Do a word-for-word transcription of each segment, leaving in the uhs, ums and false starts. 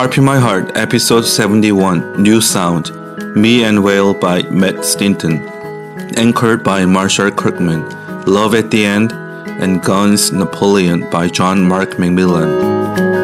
Harp in My Heart, Episode seventy-one, New Sound, Me and Whale by Matt Stinton, anchored by Marshall Kirkman, Love at the End, and Guns Napoleon by John Mark McMillan.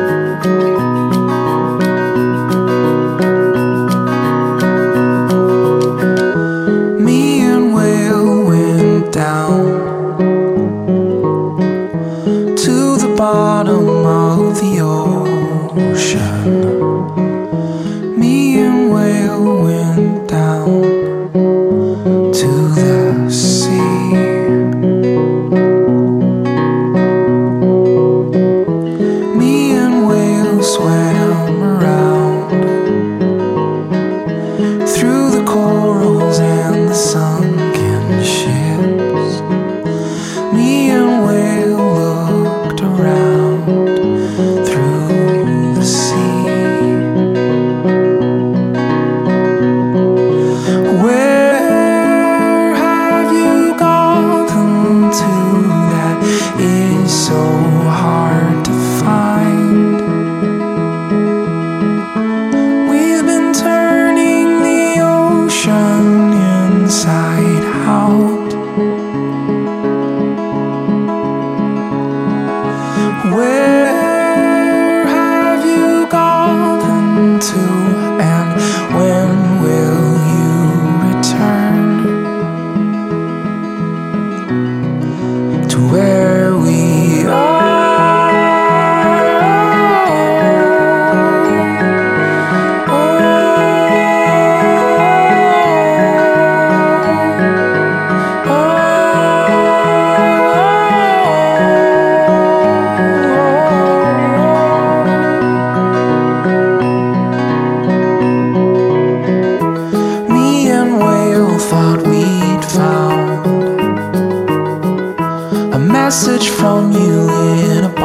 Message from you in a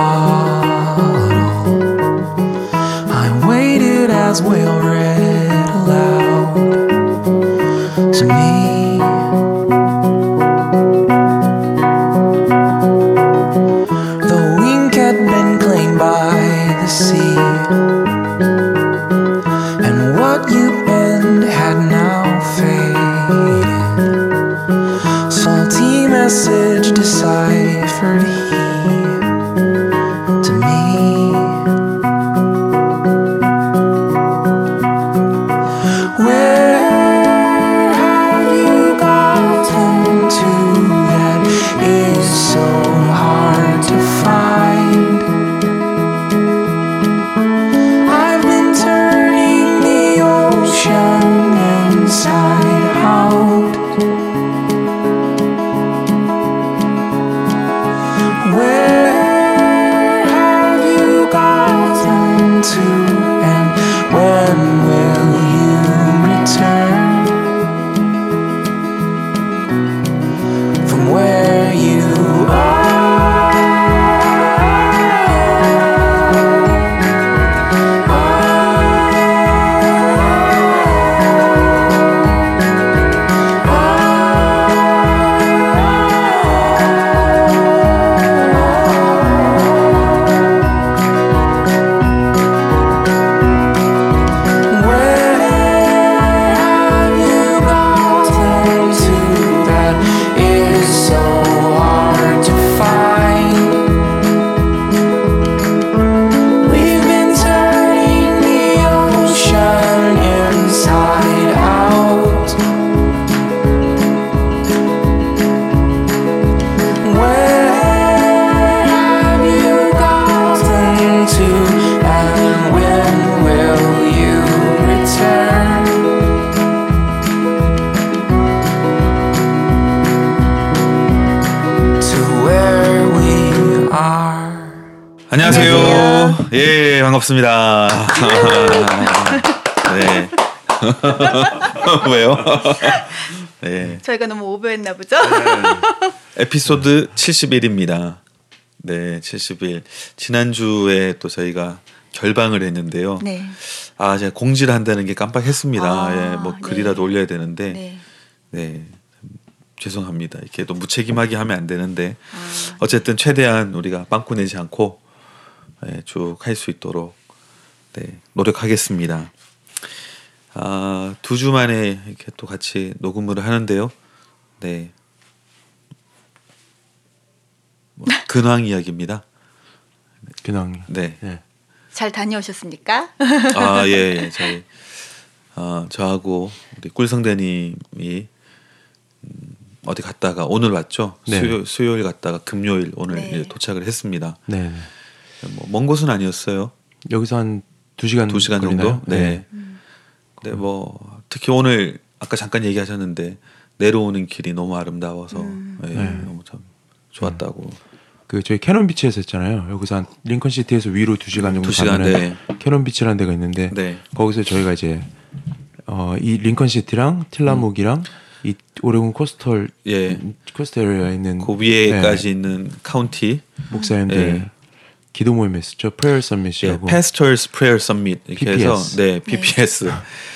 bottle. I waited as Whale read aloud to me. The ink had been claimed by the sea, and what you penned had now faded. Salty message deciphered he to me. Where have you gotten to that is so hard to find? I've been turning the ocean inside out. Where have you gotten to, and when will you return from where you are? 안녕하세요. 예, 반갑습니다. 네. 왜요? 네. 저희가 너무 오버했나 보죠? 네. 에피소드 칠십일입니다. 네, 칠십일. 지난주에 또 저희가 결방을 했는데요. 네. 아, 제가 공지를 한다는 게 깜빡했습니다. 아, 예, 뭐 글이라도 네. 올려야 되는데. 네. 네. 죄송합니다. 이렇게 또 무책임하게 하면 안 되는데. 아. 어쨌든 최대한 우리가 빵꾸 내지 않고 예, 쭉 할 수 있도록 네, 노력하겠습니다. 아, 두 주 만에 이렇게 또 같이 녹음을 하는데요. 네, 뭐, 근황 이야기입니다. 근황. 네. 네. 잘 다녀오셨습니까? 아, 예, 예. 저희 어, 저하고 우리 꿀성대님이 음, 어디 갔다가 오늘 왔죠. 네. 수요, 수요일 갔다가 금요일 오늘 네. 이제 도착을 했습니다. 네. 뭐 먼 곳은 아니었어요. 여기서 한 두 시간 두 시간 걸리나요? 정도. 네. 음. 근데 뭐 특히 오늘 아까 잠깐 얘기하셨는데 내려오는 길이 너무 아름다워서 음. 예, 네. 너무 참 좋았다고. 그 저희 캐논 비치에서 했잖아요. 여기서 한 링컨 시티에서 위로 두 시간 정도 두 시간, 가면은 네. 캐논 비치라는 데가 있는데 네. 거기서 저희가 이제 어, 이 링컨 시티랑 틸라묵이랑 이 오레곤 코스털 예. 코스터에리아에 있는 그 위에까지 있는 카운티 목사님들 예. 기도 모임 했었죠. Prayer Summit이라고. 예, Pastors Prayer Summit 이렇게 피피에스. 해서 네, 피피에스.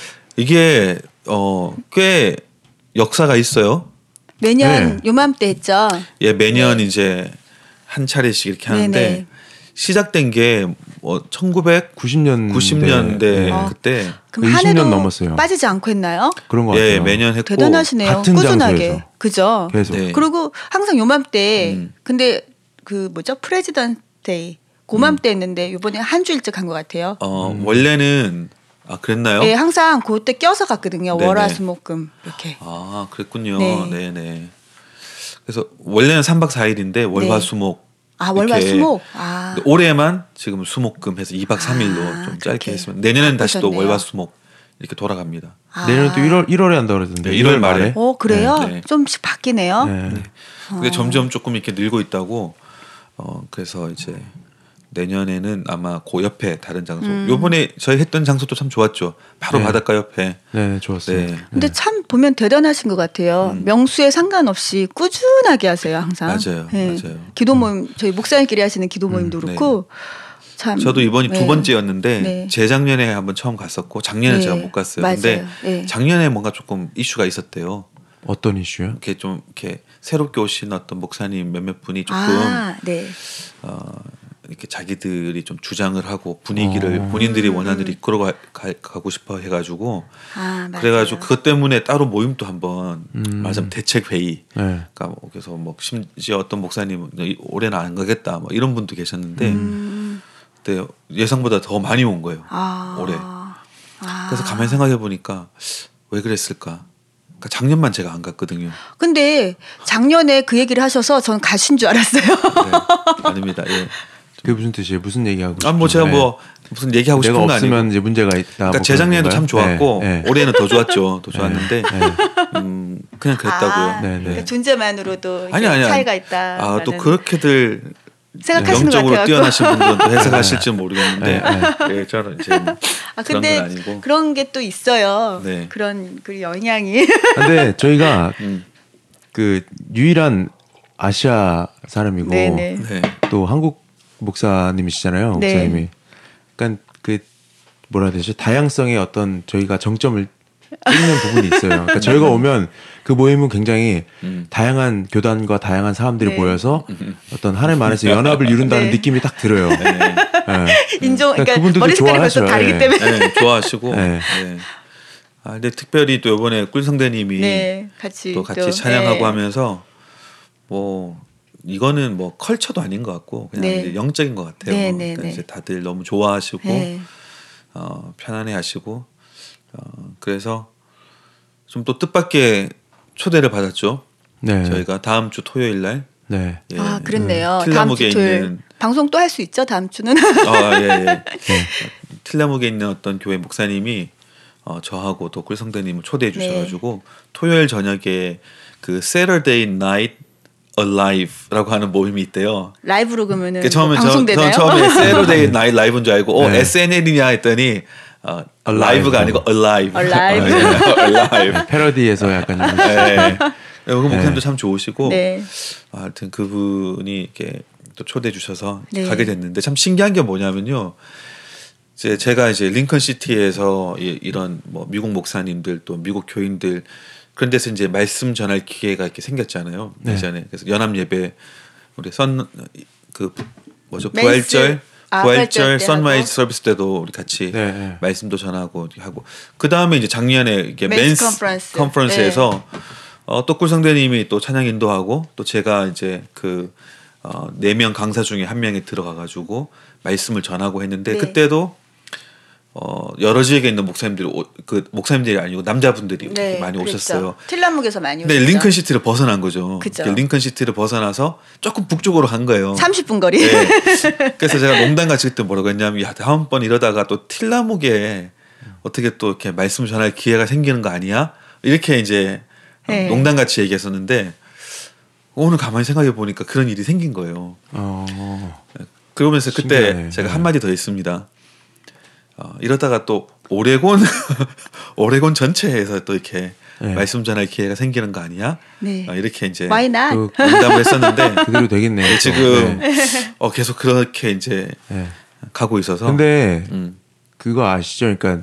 이게 어, 꽤 역사가 있어요. 매년 네. 요맘때 했죠. 예, 매년 이제 한 차례씩 이렇게 하는데 네네. 시작된 게 뭐 천구백구십 구십 년대 년대 어. 그때 그럼 이십 한 년 해도 넘었어요. 빠지지 않고 했나요? 그런 거 같아요. 예, 매년 했고 대단하시네요. 같은 꾸준하게. 장소에서. 그죠? 계속. 네. 그리고 항상 요맘때 음. 근데 그 뭐죠? 프레지던트 데이 고맘때 했는데 이번에 한 주 일찍 간 것 같아요. 어, 원래는 아 그랬나요? 예, 항상 그때 껴서 갔거든요. 네네. 월화수목금 이렇게. 아, 그랬군요. 네. 네, 네. 그래서 원래는 삼 박 사 일인데 월화수목 아, 이렇게 월화수목. 아. 근데 올해만 지금 수목금 해서 이 박 삼 일로 아, 좀 그렇게 짧게 했으면 내년엔 다시 또 바꾸셨네요. 월화수목 이렇게 돌아갑니다. 아. 내년 또 일월 일월에 한다 그러던데. 네, 일월 말에. 어, 그래요? 네, 네. 좀씩 바뀌네요. 네. 그게 점점 조금 이렇게 늘고 있다고. 어 그래서 이제 내년에는 아마 그 옆에 다른 장소. 음. 요번에 저희 했던 장소도 참 좋았죠. 바로 네. 바닷가 옆에. 네, 좋았어요. 네. 근데 참 보면 대단하신 것 같아요. 음. 명수에 상관없이 꾸준하게 하세요, 항상. 맞아요, 예. 맞아요. 기도 모임 저희 목사님끼리 하시는 기도 모임도 음, 그렇고 참. 저도 이번이 네. 두 번째였는데 네. 재작년에 한번 처음 갔었고 작년에 네, 제가 못 갔어요. 맞아요. 근데 네. 작년에 뭔가 조금 이슈가 있었대요. 어떤 이슈요? 이렇게 좀 이렇게 새롭게 오신 어떤 목사님 몇몇 분이 조금 아, 네. 어, 이렇게 자기들이 좀 주장을 하고 분위기를 어. 본인들이 원하는 음. 대로 이끌어 가, 가, 가고 싶어 해가지고 아, 맞아요. 그래가지고 그것 때문에 따로 모임도 한번 음. 말하자면 대책 회의. 네. 그러니까 뭐 그래서 뭐 심지어 어떤 목사님은 올해는 안 가겠다 뭐 이런 분도 계셨는데 음. 그때 예상보다 더 많이 온 거예요. 아. 올해. 아. 그래서 가만히 생각해 보니까 왜 그랬을까? 그러니까 작년만 제가 안 갔거든요. 근데 작년에 그 얘기를 하셔서 전 가신 줄 알았어요. 네, 아닙니다. 예. 그게 무슨 뜻이에요? 무슨 얘기하고? 아, 뭐 싶은 제가 거예요? 뭐 무슨 얘기하고 내가 싶은 거 없으면 아니고. 이제 문제가 있다. 그러니까 뭐 재작년에도 그런 참 좋았고 건가요? 네, 올해는 더 좋았죠. 더 네. 좋았는데 네. 음, 그냥 그랬다고요. 아, 네, 네. 그러니까 존재만으로도 아니 아니 차이가 있다. 아, 또 그렇게들 생각하시는 것 영적으로 같아요. 뛰어나신 분들은 해석하실지 모르겠는데 네, 예, 저는 이제 뭐 아, 그런 근데 건 아니고. 그런 게 또 있어요. 네. 그런 그 영향이. 근데 저희가 음, 그 유일한 아시아 사람이고 네네. 네. 또 한국 목사님이시잖아요. 네. 목사님이. 그러니까 그 뭐라 해야 되죠? 다양성의 어떤 저희가 정점을 찍는 부분이 있어요. 그러니까 저희가 오면 그 모임은 굉장히 음. 다양한 교단과 다양한 사람들이 네. 모여서 어떤 하나님 안에서 연합을 이룬다는 네. 느낌이 딱 들어요. 네. 네. 인종 그러니까 그러니까 그분들도 머리 색깔이 벌써 좋아하죠. 다르기 네. 때문에 네, 좋아하시고. 네. 네. 아, 근데 특별히 또 이번에 꿀성대님이 네, 같이 또 같이 또, 찬양하고 네. 하면서 뭐 이거는 뭐 컬처도 아닌 것 같고 그냥 네. 이제 영적인 것 같아요. 네, 네, 그러니까 네. 이제 다들 너무 좋아하시고 네. 어, 편안해하시고 어, 그래서 좀 또 뜻밖의 초대를 받았죠. 네. 저희가 다음 주 토요일 날 네. 예, 아, 그렇네요. 다음 틸라묵에 주 토요일 있는 방송 또 할 수 있죠, 다음 주는. 아, 예, 예. 틸라묵에 있는 어떤 교회 목사님이 어, 저하고 또 꿀성대님을 초대해 주셔가지고 네. 토요일 저녁에 그 Saturday Night Alive라고 하는 모임이 있대요. 라이브로 그러면은 그 처음에 뭐 저, 방송되나요? 저 처음에 Saturday Night Live인 줄 알고 어 네. 에스엔엘이냐 했더니 어, Alive. 라이브가 아니고 Alive. Alive. 아, 예, Alive. 패러디에서 약간 좀 네. 그 목사님도 참 좋으시고 네. 아, 하여튼 그분이 이렇게 또 초대해 주셔서 네. 가게 됐는데 참 신기한 게 뭐냐면요. 이제 제가 이제 링컨 시티에서 이, 이런 뭐 미국 목사님들 또 미국 교인들 그런 데서 이제 말씀 전할 기회가 이렇게 생겼잖아요. 네. 예전에 그래서 연합 예배 우리 선 그 뭐죠 맨스. 부활절 아, 부활절 때 선라이즈 하고. 서비스 때도 우리 같이 네, 네. 말씀도 전하고 하고 그 다음에 이제 작년에 이게 맨스 맨스 컨퍼런스. 컨퍼런스에서 어, 또 꿀성대님이 또 찬양 인도하고 또 제가 이제 그 어, 네 명 강사 중에 한 명이 들어가가지고 말씀을 전하고 했는데 네. 그때도 어, 여러 지역에 있는 목사님들이 오, 그 목사님들이 아니고 남자분들이 네, 많이 그랬죠. 오셨어요. 틸라묵에서 많이 근데 오셨죠. 링컨 시티를 벗어난 거죠. 그죠. 링컨 시티를 벗어나서 조금 북쪽으로 간 거예요. 삼십 분 거리. 네. 그래서 제가 농담같이 그때 뭐라고 했냐면 야 다음번 이러다가 또 틸라묵에 어떻게 또 이렇게 말씀 전할 기회가 생기는 거 아니야? 이렇게 이제 네. 농담같이 얘기했었는데 오늘 가만히 생각해 보니까 그런 일이 생긴 거예요. 어. 그러면서 그때 신기하네. 제가 네. 한마디 더 했습니다. 어, 이러다가 또 오레곤 오레곤 전체에서 또 이렇게 네. 말씀 전할 기회가 생기는 거 아니야? 네. 어, 이렇게 이제 Why not? 그 농담을 했었는데 그대로 되겠네요. 또. 지금 네. 어, 계속 그렇게 이제 네. 가고 있어서. 근데 음. 그거 아시죠? 그러니까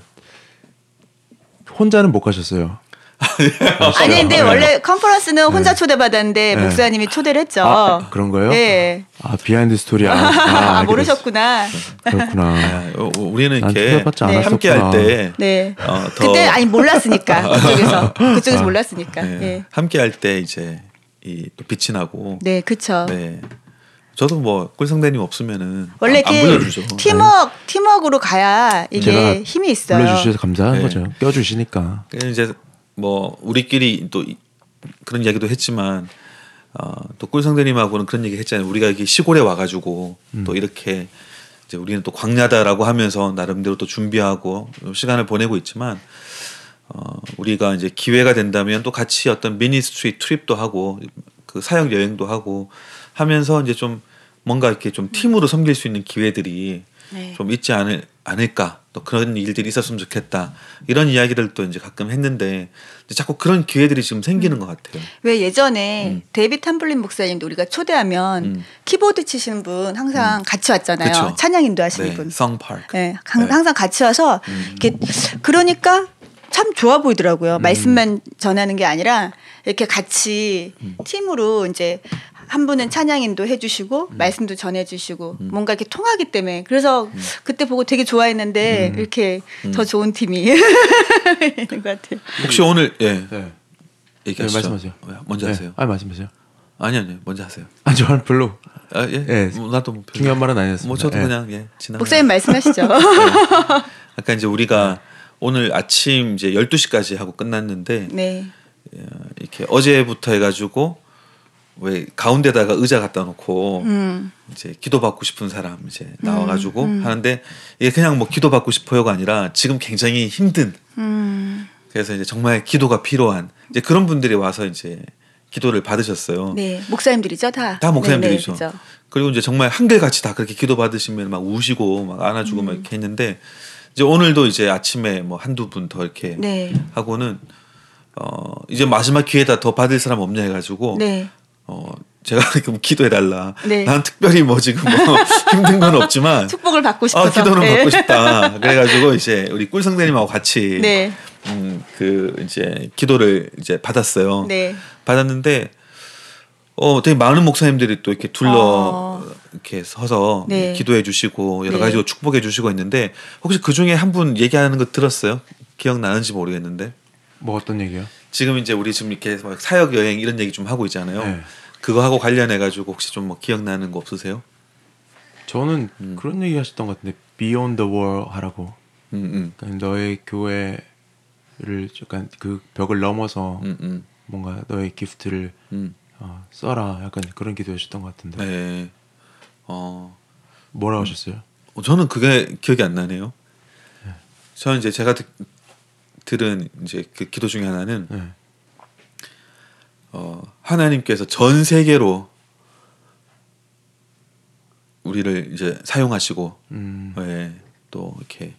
혼자는 못 가셨어요. 아니 근데 네. 원래 컨퍼런스는 혼자 초대받았는데 네. 목사님이 초대를 했죠. 아, 그런 거요? 네. 아 비하인드 스토리. 아, 아, 아, 알게 모르셨구나. 됐어. 그렇구나. 아, 어, 우리는 난 이렇게 초대받지 네. 함께 할 때 네. 어, 더 그때 아니 몰랐으니까 그쪽에서 그쪽에서 몰랐으니까. 네, 네. 함께 할 때 이제 이 또 빛이 나고. 네, 그렇죠. 네. 저도 뭐 꿀성대님 없으면은 원래 안, 안 이렇게 불러주죠. 팀워크 팀워크로 가야 이게 제가 힘이 있어요. 불러주셔서 감사한 네. 거죠. 껴주시니까. 그래서 이제 뭐 우리끼리 또 이- 그런 이야기도 했지만 어, 또 꿀성대님하고는 그런 얘기 했잖아요. 우리가 여기 시골에 와가지고 음. 또 이렇게 이제 우리는 또 광야다라고 하면서 나름대로 또 준비하고 시간을 보내고 있지만 어, 우리가 이제 기회가 된다면 또 같이 어떤 미니스트리 트립도 하고 그 사역 여행도 하고 하면서 이제 좀 뭔가 이렇게 좀 팀으로 섬길 수 있는 기회들이 네. 좀 있지 않을, 않을까 또 그런 일들이 있었으면 좋겠다 이런 이야기를 또 이제 가끔 했는데 이제 자꾸 그런 기회들이 지금 생기는 것 같아요. 왜 예전에 음. 데이비 탐블린 목사님도 우리가 초대하면 음. 키보드 치시는 분 항상 같이 왔잖아요. 그쵸. 찬양 인도하시는 네, 분. 성파크. 네, 항- 네. 항상 같이 와서 음. 이렇게 그러니까 참 좋아 보이더라고요. 말씀만 전하는 게 아니라 이렇게 같이 음. 팀으로 이제 한 분은 찬양인도 해주시고 음. 말씀도 전해주시고 뭔가 이렇게 통하기 때문에 그래서 그때 보고 되게 좋아했는데 음. 이렇게 더 좋은 팀이 있는 것 같아요. 혹시 오늘 예 네. 네, 얘기하시죠. 말씀하세요. 어, 먼저 네. 하세요. 아 말씀하세요. 아니 아니 먼저 하세요. 아 저는 별로 아, 예? 예, 뭐, 나도 뭐 별로- 중요한 말은 아니었습니다. 뭐 저도 예. 그냥 예 지나. 목사님 말씀하시죠. 아까 이제 우리가 오늘 아침 이제 열두 시까지 하고 끝났는데 네. 이렇게 어제부터 해가지고 왜 가운데다가 의자 갖다 놓고 음. 이제 기도받고 싶은 사람 이제 나와가지고 하는데 이게 그냥 뭐 기도받고 싶어요가 아니라 지금 굉장히 힘든 음. 그래서 이제 정말 기도가 필요한 이제 그런 분들이 와서 이제 기도를 받으셨어요. 네. 목사님들이죠, 다. 다 목사님들이죠. 네, 네, 그죠. 그리고 이제 정말 한결같이 다 그렇게 기도 받으시면 막 우시고 막 안아주고 막 이렇게 했는데 이제 오늘도 이제 아침에 뭐 한두 분 더 이렇게 네. 하고는 어 이제 마지막 기회다 더 받을 사람 없냐 해가지고 네. 어 제가 그럼 기도해달라. 네. 난 특별히 뭐 지금 뭐 힘든 건 없지만 축복을 받고 싶어서. 아 기도는 네. 받고 싶다. 그래가지고 이제 우리 꿀성대님하고 같이 네. 음그 이제 기도를 이제 받았어요. 네. 받았는데 어 되게 많은 목사님들이 또 이렇게 둘러 어. 이렇게 서서 네. 기도해 주시고 여러 네. 가지로 축복해 주시고 있는데 혹시 그 중에 한 분 얘기하는 거 들었어요? 기억나는지 모르겠는데 뭐 어떤 얘기요? 지금 이제 우리 지금 이렇게 막 사역 여행 이런 얘기 좀 하고 있잖아요. 네. 그거 하고 관련해 가지고 혹시 좀 뭐 기억나는 거 없으세요? 저는 음. 그런 얘기 하셨던 것 같은데 Beyond the Wall 하라고. 음, 그러니까 너의 교회를 약간 그 벽을 넘어서 음, 음, 뭔가 너의 기프트를 음. 어, 써라. 약간 그런 기도하셨던 것 같은데. 네. 어, 뭐라고 하셨어요? 어, 저는 그게 기억이 안 나네요. 저는 이제 제가 듣, 들은 이제 그 기도 중에 하나는 네. 어, 하나님께서 전 세계로 우리를 이제 사용하시고 음, 예, 또 이렇게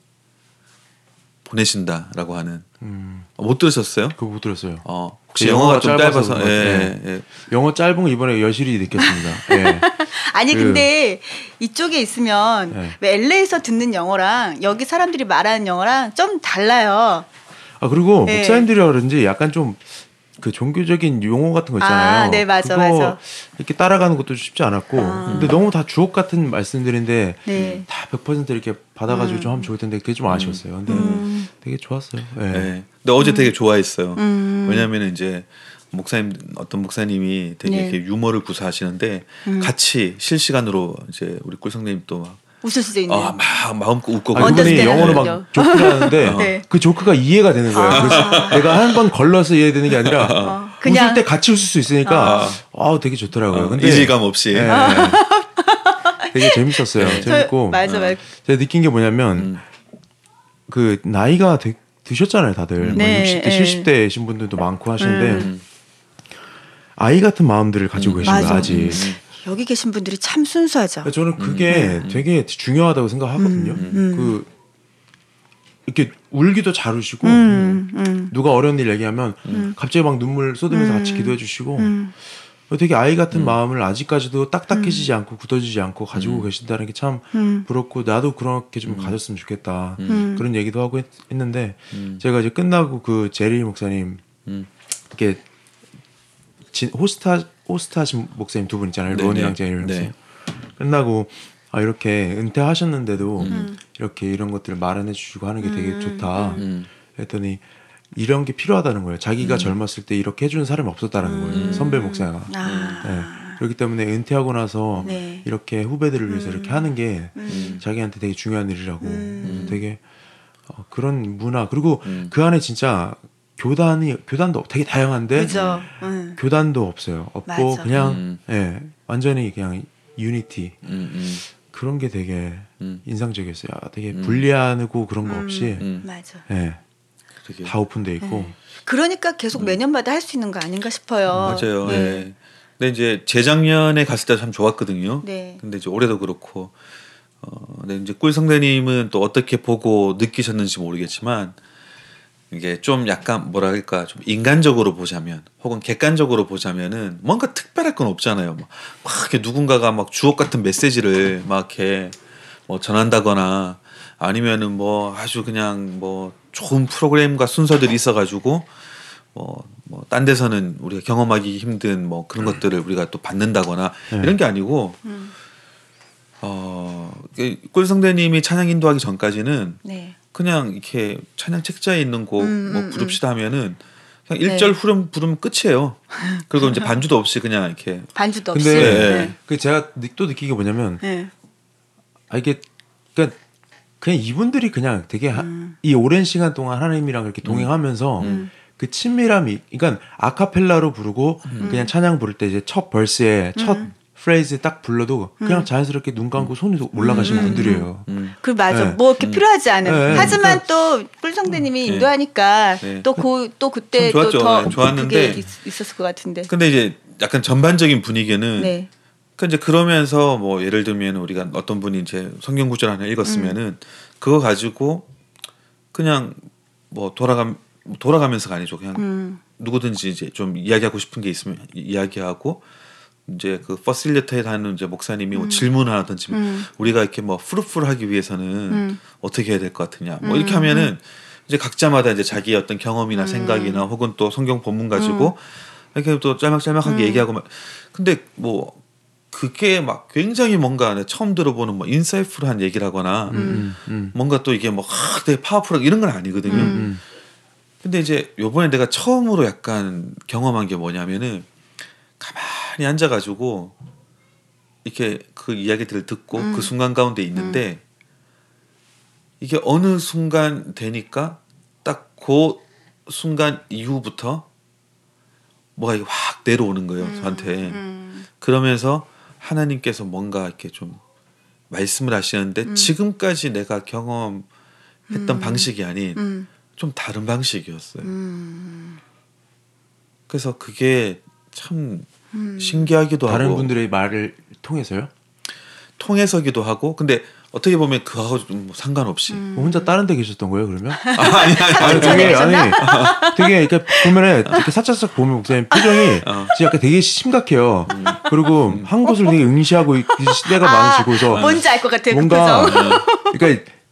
보내신다라고 하는 음, 어, 못 들으셨어요? 그거 못 들었어요. 어, 혹시 그 영어가 영어가 좀 짧아서 짧아서 그런 예, 것 예. 영어 짧은 거 이번에 여실히 느꼈습니다. 예. 아니 그- 근데 이쪽에 있으면 네. 왜 엘에이에서 듣는 영어랑 여기 사람들이 말하는 영어랑 좀 달라요. 아 그리고 네. 목사님들이라 그런지 약간 좀 그 종교적인 용어 같은 거 있잖아요. 아, 네, 맞아, 그거 맞아. 이렇게 따라가는 것도 쉽지 않았고, 아. 근데 너무 다 주옥 같은 말씀들인데 네. 다 백 퍼센트 이렇게 받아가지고 음. 좀 하면 좋을 텐데 그게 좀 아쉬웠어요. 근데 음. 되게 좋았어요. 네. 네. 근데 어제 되게 좋아했어요. 음. 왜냐하면 이제 목사님 어떤 목사님이 되게 네. 이렇게 유머를 구사하시는데 음. 같이 실시간으로 이제 우리 꿀성님 또 막 웃을 수도 있는. 아, 막 마음껏 웃고 아, 그분이 언더스탠드 영어로 하는군요. 막 조크를 하는데 네. 그 조크가 이해가 되는 거예요. 아. 그래서 내가 한 번 걸러서 이해되는 게 아니라 어, 그냥- 웃을 때 같이 웃을 수 있으니까 아, 되게 좋더라고요. 어, 근데 이질감 없이. 네. 되게 재밌었어요. 네. 재밌고 맞아, 맞아. 제가 느낀 게 뭐냐면 음. 그 나이가 되, 드셨잖아요, 다들. 네, 뭐 육십 대, 네. 칠십 대이신 분들도 많고 하시는데 음. 아이 같은 마음들을 가지고 음. 계신 거예요, 맞아. 아직. 여기 계신 분들이 참 순수하죠. 저는 그게 되게 중요하다고 생각하거든요. 음. 그 이렇게 울기도 잘 우시고 음, 음, 누가 어려운 일 얘기하면 갑자기 막 눈물 쏟으면서 같이 기도해 주시고 되게 아이 같은 마음을 아직까지도 딱딱해지지 않고 굳어지지 않고 가지고 계신다는 게 참 음. 부럽고 나도 그렇게 좀 가졌으면 좋겠다 음. 그런 얘기도 하고 했, 는데 음. 제가 이제 끝나고 그 제리 목사님 음. 이렇게 진, 호스타 호스트하신 목사님 두 분 있잖아요. 네네. 론이랑 제리 목사님. 네. 끝나고 아 이렇게 은퇴하셨는데도 음. 이렇게 이런 것들을 마련해 주시고 하는 게 되게 좋다. 음. 했더니 이런 게 필요하다는 거예요. 자기가 젊었을 때 이렇게 해주는 사람이 없었다는 거예요. 선배 목사가. 아. 네. 그렇기 때문에 은퇴하고 나서 네. 이렇게 후배들을 위해서 이렇게 하는 게 음. 자기한테 되게 중요한 일이라고. 음. 되게 어, 그런 문화 그리고 음. 그 안에 진짜 교단이 교단도 되게 다양한데 그죠. 음. 교단도 없어요. 없고 맞아. 그냥 음. 예 완전히 그냥 유니티 음. 음. 그런 게 되게 음. 인상적이었어요. 아, 되게 음. 분리하고 그런 거 없이 음. 맞아. 예, 되게 다 오픈돼 있고 네. 그러니까 계속 매년마다 할 수 있는 거 아닌가 싶어요. 맞아요. 네. 예. 근데 이제 재작년에 갔을 때 참 좋았거든요. 네. 근데 이제 올해도 그렇고 어, 근데 이제 꿀 성대님은 또 어떻게 보고 느끼셨는지 모르겠지만 이게 좀 약간 뭐라 할까 좀 인간적으로 보자면 혹은 객관적으로 보자면은 뭔가 특별할 건 없잖아요. 막, 막 이렇게 누군가가 막 주옥 같은 메시지를 막 이렇게 뭐 전한다거나 아니면은 뭐 아주 그냥 뭐 좋은 프로그램과 순서들이 있어가지고 뭐 뭐 딴 데서는 우리가 경험하기 힘든 뭐 그런 것들을 우리가 또 받는다거나 네. 이런 게 아니고 음. 어 꿀성대님이 찬양 인도하기 전까지는 네. 그냥 이렇게 찬양 책자에 있는 곡 음, 뭐 음, 부릅시다 하면은 그냥 네. 일 절 후렴 부르면 끝이에요. 그리고 이제 반주도 없이 그냥 이렇게 반주도 없이. 근데 네. 그 제가 느- 또 느낀 게 뭐냐면 네. 아 이게 그러니까 그냥 이분들이 그냥 되게 하- 음. 이 오랜 시간 동안 하나님이랑 그렇게 동행하면서 음. 그 친밀함이 그러니까 아카펠라로 부르고 그냥 찬양 부를 때 이제 첫 벌스에 첫 프레이즈 딱 불러도 그냥 자연스럽게 눈 감고 손이 올라가시는 분들이에요. 음. 그 맞아. 네. 뭐 이렇게 필요하지 않은. 네, 하지만 또 꿀성대님이 네. 인도하니까 네. 또 그 또 그때 참 또 좋았죠. 더 네, 좋았는데. 그게 있, 있었을 것 같은데. 근데 이제 약간 전반적인 분위기는 네. 그 이제 그러면서 뭐 예를 들면 우리가 어떤 분이 이제 성경 구절 하나 읽었으면은 그거 가지고 그냥 뭐 돌아가 돌아가면서가 아니죠. 그냥 음. 누구든지 이제 좀 이야기하고 싶은 게 있으면 이야기하고 이제 그 퍼실리테이트 하는 이제 목사님이 뭐 질문 하나 던지면 음. 우리가 이렇게 뭐 풀풀하기 위해서는 음. 어떻게 해야 될 것 같으냐 뭐 이렇게 하면은 이제 각자마다 이제 자기의 어떤 경험이나 음. 생각이나 혹은 또 성경 본문 가지고 이렇게 또 짤막짤막하게 얘기하고 막 근데 뭐 그게 막 굉장히 뭔가 내가 처음 들어보는 뭐 인사이트풀한 얘기라거나 음, 음. 뭔가 또 이게 뭐 하, 되게 파워풀하고 이런 건 아니거든요. 음. 근데 이제 요번에 내가 처음으로 약간 경험한 게 뭐냐면은 가만히 앉아가지고 이렇게 그 이야기들을 듣고 그 순간 가운데 있는데 이게 어느 순간 되니까 딱 그 순간 이후부터 뭐가 이게 확 내려오는 거예요 저한테. 음. 그러면서 하나님께서 뭔가 이렇게 좀 말씀을 하시는데 음. 지금까지 내가 경험했던 방식이 아닌 음. 좀 다른 방식이었어요. 음. 그래서 그게 참 음. 신기하기도 다른 하고 분들의 말을 통해서요? 통해서기도 하고 근데 어떻게 보면 그하고 좀 상관없이 음. 혼자 다른 데 계셨던 거예요, 그러면? 아니 아니 아니, 되게, 아니, 되게, 이렇게 보면은, 이렇게 사차싹 보면 목사님 표정이 어. 진짜 약간 되게 심각해요. 그리고 한 곳을 되게 응시하고 계실 때가 많으시고, 그래서 뭔지 알 것 같아요. 뭔가, 그 표정. 그러니까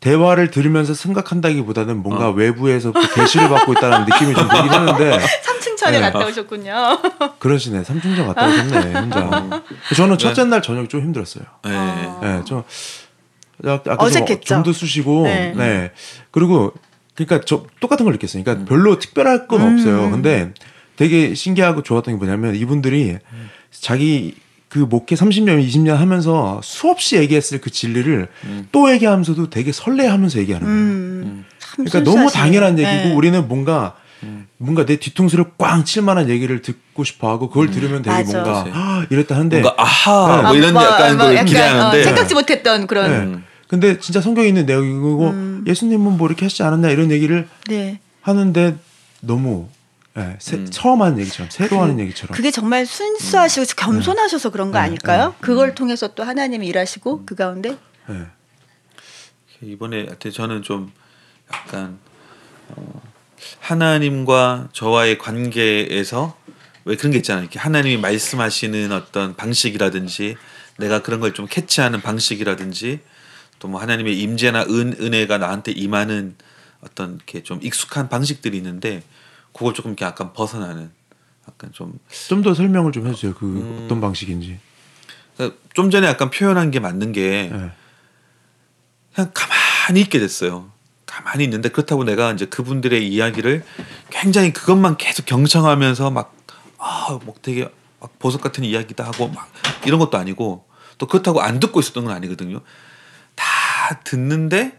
대화를 들으면서 생각한다기보다는 뭔가 어. 외부에서 계시를 받고 있다는 느낌이 좀 들긴 하는데 삼층천에 네. 갔다 오셨군요. 그러시네. 삼층천 갔다 오셨네. 혼자. 저는 첫째 날 저녁 좀 힘들었어요. 네. 네. 좀 어색했죠. 좀도 쑤시고 네. 네. 그리고 그러니까 저 똑같은 걸 느꼈어요. 그러니까 음. 별로 특별할 건 음. 없어요. 근데 되게 신기하고 좋았던 게 뭐냐면 이분들이 음. 자기 그 목회 삼십 년, 이십 년 하면서 수없이 얘기했을 그 진리를 음. 또 얘기하면서도 되게 설레하면서 얘기하는 거예요. 음. 그러니까 너무 당연한 얘기고 네. 우리는 뭔가 음. 뭔가 내 뒤통수를 꽝 칠 만한 얘기를 듣고 싶어하고 그걸 들으면 되게 맞아. 뭔가 아, 이랬다 하는데 뭔가 아하 네. 뭐 이런 뭐, 약간 뭐, 걸 기대하는데 어, 생각지 못했던 그런 네. 근데 진짜 성경에 있는 내용이고 음. 예수님은 뭐 이렇게 하시지 않았나 이런 얘기를 네. 하는데 너무 네, 새, 음. 처음 하는 얘기처럼 새로 그, 하는 얘기처럼 그게 정말 순수하시고 음. 겸손하셔서 그런 거 네. 아닐까요? 네. 그걸 통해서 또 하나님이 일하시고 음. 그 가운데 네. 이번에 저는 좀 약간 어, 하나님과 저와의 관계에서 왜 그런 게 있잖아요. 이렇게 하나님이 말씀하시는 어떤 방식이라든지 내가 그런 걸 좀 캐치하는 방식이라든지 또 뭐 하나님의 임재나 은, 은혜가 나한테 임하는 어떤 이렇게 좀 익숙한 방식들이 있는데 그걸 조금 이렇게 약간 벗어나는 약간 좀 좀 더 설명을 좀 해주세요. 그 음, 어떤 방식인지. 그러니까 좀 전에 약간 표현한 게 맞는 게 네. 그냥 가만히 있게 됐어요. 가만히 있는데 그렇다고 내가 이제 그분들의 이야기를 굉장히 그것만 계속 경청하면서 막 아, 뭐 되게 막 보석 같은 이야기다 하고 막 이런 것도 아니고 또 그렇다고 안 듣고 있었던 건 아니거든요. 다 듣는데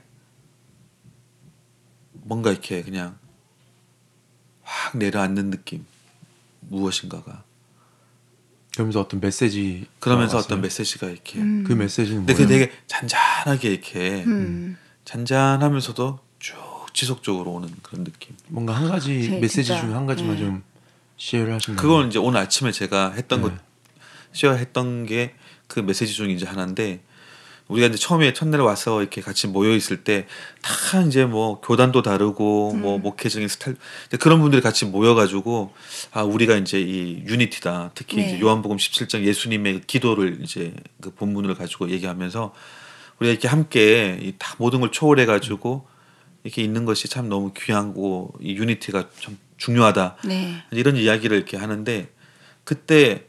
뭔가 이렇게 그냥 확 내려앉는 느낌 무엇인가가 그러면서 어떤 메시지 그러면서 어떤 메시지가 이렇게 음. 그 메시지는 근데 그 되게 잔잔하게 이렇게 음. 잔잔하면서도 쭉 지속적으로 오는 그런 느낌 뭔가 한 가지 네, 메시지 중에 한 가지만 네. 좀 시어를 하시면 그건 이제 오늘 아침에 제가 했던 네. 것 시어했던 게 그 메시지 중에 이제 하나인데 우리가 이제 처음에 첫날에 와서 이렇게 같이 모여 있을 때 다 이제 뭐 교단도 다르고 음. 뭐 목회적인 스타일 그런 분들이 같이 모여가지고 아 우리가 이제 이 유니티다 특히 네. 이제 요한복음 십칠 장 예수님의 기도를 이제 그 본문을 가지고 얘기하면서 우리가 이렇게 함께 이 다 모든 걸 초월해가지고 이렇게 있는 것이 참 너무 귀하고 이 유니티가 참 중요하다 네. 이런 이야기를 이렇게 하는데 그때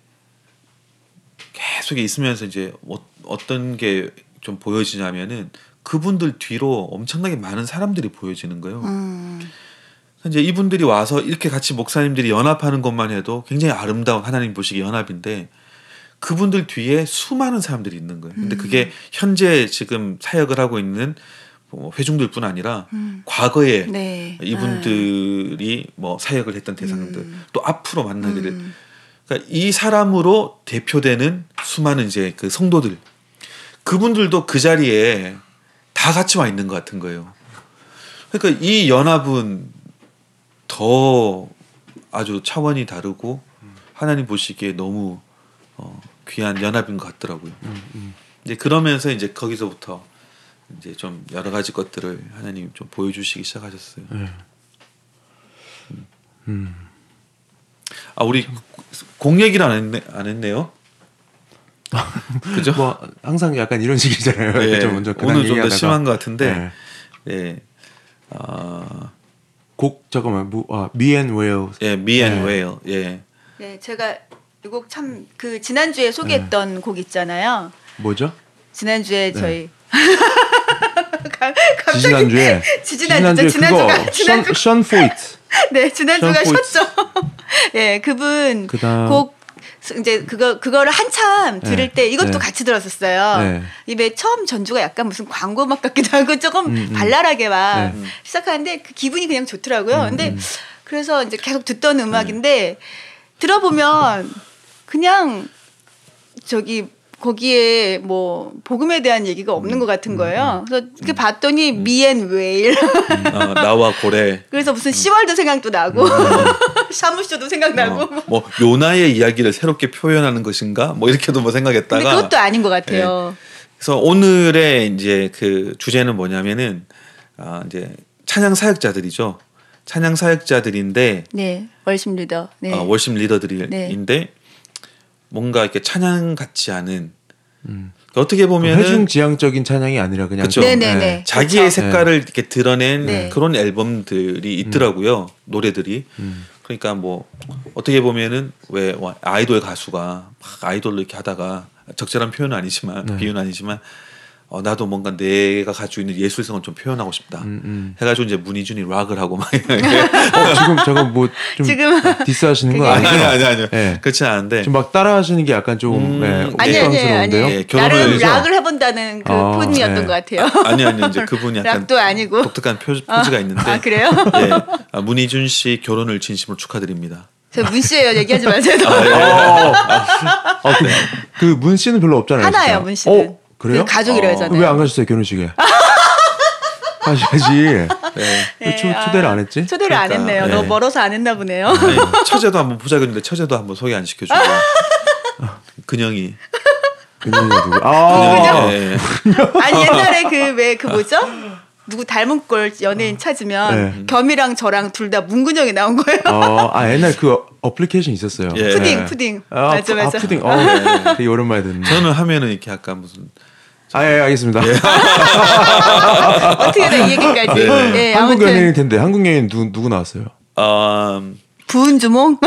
계속 있으면서 이제 어, 어떤 게 좀 보여지냐면은 그분들 뒤로 엄청나게 많은 사람들이 보여지는 거예요. 음. 이제 이분들이 와서 이렇게 같이 목사님들이 연합하는 것만 해도 굉장히 아름다운 하나님 보시기 연합인데 그분들 뒤에 수많은 사람들이 있는 거예요. 근데 그게 현재 지금 사역을 하고 있는 뭐 회중들뿐 아니라 음. 과거에 네. 이분들이 뭐 사역을 했던 대상들 음. 또 앞으로 만나기를 음. 그러니까 이 사람으로 대표되는 수많은 이제 그 성도들 그분들도 그 자리에 다 같이 와 있는 것 같은 거예요. 그러니까 이 연합은 더 아주 차원이 다르고 하나님 보시기에 너무 어, 귀한 연합인 것 같더라고요. 음, 음. 이제 그러면서 이제 거기서부터 이제 좀 여러 가지 것들을 하나님 좀 보여주시기 시작하셨어요. 네. 음. 음. 아 우리 공 얘기를 안, 했네, 안 했네요. 그죠? 뭐 항상 약간 이런 식이잖아요. 네. 좀 먼저 오늘 좀 더 심한 것 같은데. 네. 네. 아, 곡 잠깐만, 무, 아, Me and Whale. 예, Me and 네. Whale. 예. 네, 제가 이 곡 참 그 지난주에 소개했던 네. 곡 있잖아요. 뭐죠? 지난주에 네. 저희 지난주에 지난주에 지난주가 지난주 션 포이트. 네, 지난주가 셨죠. 예, 네, 그분 그다음... 곡 이제 그거 그거를 한참 들을 네, 때 이것도 네. 같이 들었었어요. 네. 이게 처음 전주가 약간 무슨 광고 음악 같기도 하고 조금 음, 음. 발랄하게 막 네. 시작하는데 그 기분이 그냥 좋더라고요. 음, 근데 음. 그래서 이제 계속 듣던 음악인데 들어보면 그냥 저기 거기에 뭐 복음에 대한 얘기가 없는 것 같은 거예요. 그래서 이렇게 봤더니 음. Me and Whale. 어, 나와 고래. 그래서 무슨 시월도 생각도 나고 샤무쇼도 생각나고. 어, 뭐 요나의 이야기를 새롭게 표현하는 것인가? 뭐 이렇게도 뭐 생각했다가. 근데 그것도 아닌 것 같아요. 네. 그래서 오늘의 이제 그 주제는 뭐냐면은 아 이제 찬양 사역자들이죠. 찬양 사역자들인데. 네, 월십 리더. 네. 어, 월십 리더들인데. 네. 뭔가 이렇게 찬양 같지 않은 음. 어떻게 보면은 회중지향적인 찬양이 아니라 그냥 그쵸? 네네네. 네. 자기의 그렇죠. 색깔을 이렇게 드러낸 네. 그런 앨범들이 있더라고요. 노래들이. 음. 그러니까 뭐 어떻게 보면은 왜 아이돌 가수가 막 아이돌로 이렇게 하다가 적절한 표현은 아니지만 네. 비유는 아니지만 어, 나도 뭔가 내가 가지고 있는 예술성을 좀 표현하고 싶다. 음, 음. 해가지고 이제 문희준이 락을 하고 막 어, 지금 저거 뭐 좀 지금 디스하시는 건 그게- 아니 아니죠? 아니 아니 아니 네. 그렇지 않은데 좀 막 따라하시는 게 약간 좀 음, 네, 아니 아니 엉뚱스러운데요. 아니. 예, 결혼을 나름 해서- 락을 해본다는 그 아, 폰이었던 네. 것 같아요. 아니 아니 이제 그분이 약간 락도 아니고. 독특한 표, 포즈가 있는데 아 그래요? 예, 아, 문희준 씨 결혼을 진심으로 축하드립니다. 저 문 씨예요. 얘기하지 마세요. 어, 그, 그 문 씨는 별로 없잖아요. 하나예요, 진짜. 문 씨는. 어, 그래요? 그 가족이라 하잖아요. 왜 안 가셨어요 결혼식에? 가셔야지. 네. 왜 초, 아, 초대를 안 했지? 초대를 안 그러니까, 했네요. 네. 너무 멀어서 안 했나 보네요. 아니, 처제도 한번 보자 그랬는데 처제도 한번 소개 안 시켜주고 근영이 근영이가 누구? 아, 예, 예. 아니 옛날에 그 왜 그 뭐죠? 누구 닮은 꼴 연예인 찾으면 네. 겸이랑 저랑 둘 다 문근영이 나온 거예요. 어, 아 옛날 그 어플리케이션 있었어요. 예. 푸딩 네. 푸딩. 아, 맞아 푸- 아, 맞아. 푸딩. 어, 되게 오랜만에 듣네. 저는 하면은 이렇게 약간 무슨 아, 예, 알겠습니다. 어떻게 된 이 얘기까지. 네. 네, 한국 아무튼 연예인 텐데 한국 연예인 누 누구 나왔어요? 어, 부은 주몽.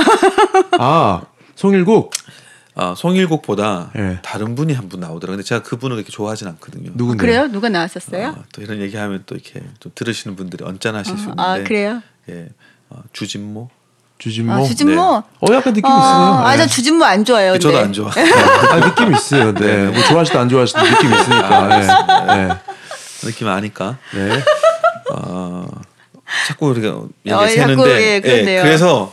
아, 송일국 어, 송일국보다 예. 다른 분이 한 분 나오더라고요. 근데 제가 그분을 그렇게 좋아하진 않거든요. 누군데? 그래요? 누가 나왔었어요? 어, 또 이런 얘기하면 또 이렇게 좀 들으시는 분들이 언짢아하실 수 있는데. 아 그래요? 예, 어, 주진모. 주진모. 아, 주진모. 어, 약간 느낌 어, 있어요. 아, 예. 저 주진모 안 좋아해요. 근데. 저도 안 좋아. 아, 느낌 있어요. 네. 뭐 좋아하시든 안 좋아하시든 느낌 있으니까. 네. 느낌 아니까. 네. 네. 어, 자꾸 우리가 어, 얘기 자꾸, 새는데. 예, 그렇네요. 그래서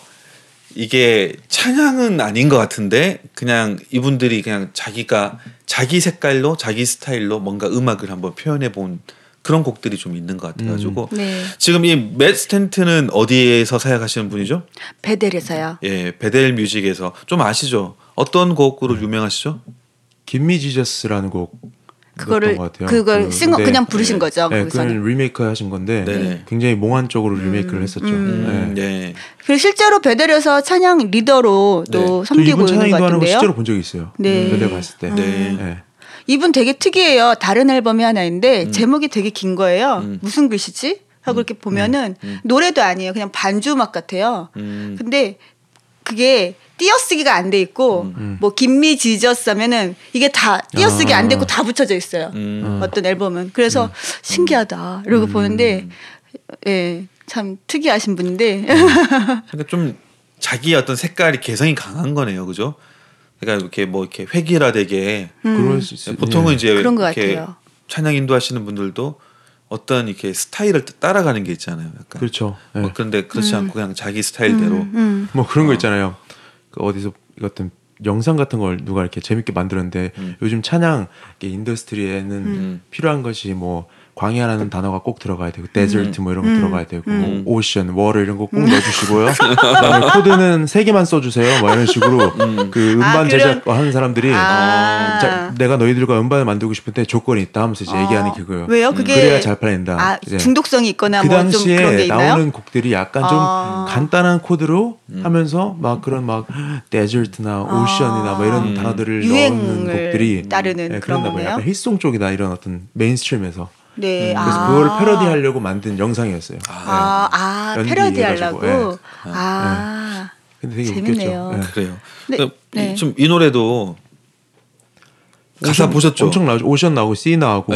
이게 찬양은 아닌 것 같은데 그냥 이분들이 그냥 자기가 자기 색깔로 자기 스타일로 뭔가 음악을 한번 표현해 본 그런 곡들이 좀 있는 것 같아가지고 네. 지금 이 맷 스탠튼은 어디에서 사역하시는 분이죠? 베델에서요. 예, 베델 뮤직에서 좀 아시죠? 어떤 곡으로 유명하시죠? 김미 지저스라는 곡 그거를 것 같아요. 그걸 그- 싱어 근데- 그냥 부르신 거죠. 네, 거기서는. 그건 리메이크 하신 건데 네네. 굉장히 몽환 쪽으로 리메이크를 했었죠. 음, 네. 네. 그리고 실제로 베델에서 찬양 리더로 또 네. 저 섬기고 이분 있는 찬양 것 인도하는 거 같은데요. 실제로 본 적이 있어요. 네. 베델 갔을 때. 네. 네. 이분 되게 특이해요. 다른 앨범이 하나 있는데 제목이 되게 긴 거예요. 음. 무슨 글씨지? 하고 이렇게 보면은 노래도 아니에요. 그냥 반주 음악 같아요. 음. 근데 그게 띄어쓰기가 안 돼 있고 뭐 김미 지저스 하면은 이게 다 띄어쓰기 안 돼 있고 다 붙여져 있어요. 음. 어떤 앨범은. 그래서 신기하다. 이러고 보는데 예. 참 특이하신 분인데 그러니까 좀 자기의 어떤 색깔이 개성이 강한 거네요, 그죠? 그러니까 이렇게 뭐 이렇게 획일화되게 그럴 수 있어요. 보통은 예. 이제 그런 것 이렇게 같아요. 찬양 인도하시는 분들도 어떤 이렇게 스타일을 따라가는 게 있잖아요, 약간. 그렇죠. 예. 뭐 그런데 그렇지 않고 그냥 자기 스타일대로. 음. 뭐 그런 거 있잖아요. 그 어디서 어떤 영상 같은 걸 누가 이렇게 재밌게 만들었는데 음. 요즘 찬양 이렇게 인더스트리에는 음. 필요한 것이 뭐 광야라는 단어가 꼭 들어가야 되고 데저트 뭐 이런 거 들어가야 되고 음. 뭐 오션, 워터 이런 거 꼭 넣어주시고요. 그다음에 코드는 세 개만 써주세요. 뭐 이런 식으로 그 음반 아, 그런- 제작 하는 사람들이 아. 자, 내가 너희들과 음반을 만들고 싶은데 조건이 있다 하면서 이제 얘기하는 게 그거예요. 왜요? 그게 그래야 잘 팔린다. 아, 이제. 중독성이 있거나 그 뭐 좀 당시에 그런 게 있나요? 나오는 곡들이 약간 좀 아. 간단한 코드로 하면서 막 그런 막 데저트나 오션이나 뭐 이런 단어들을 넣는 유행을 곡들이 따르는 예, 그런 그런가 봐요. 거네요. 약간 힐송 쪽이나 이런 어떤 메인스트림에서 네. 그래서 아. 그거를 패러디하려고 만든 영상이었어요. 아, 아, 연기 패러디 해가지고, 하려고. 예. 아. 근데 되게 재밌네요. 웃겼죠. 예. 그래요. 네, 그러니까 네. 좀 이 노래도 가사 오션- 보셨죠? 엄청 나오죠. 오션 나오고 C 나오고.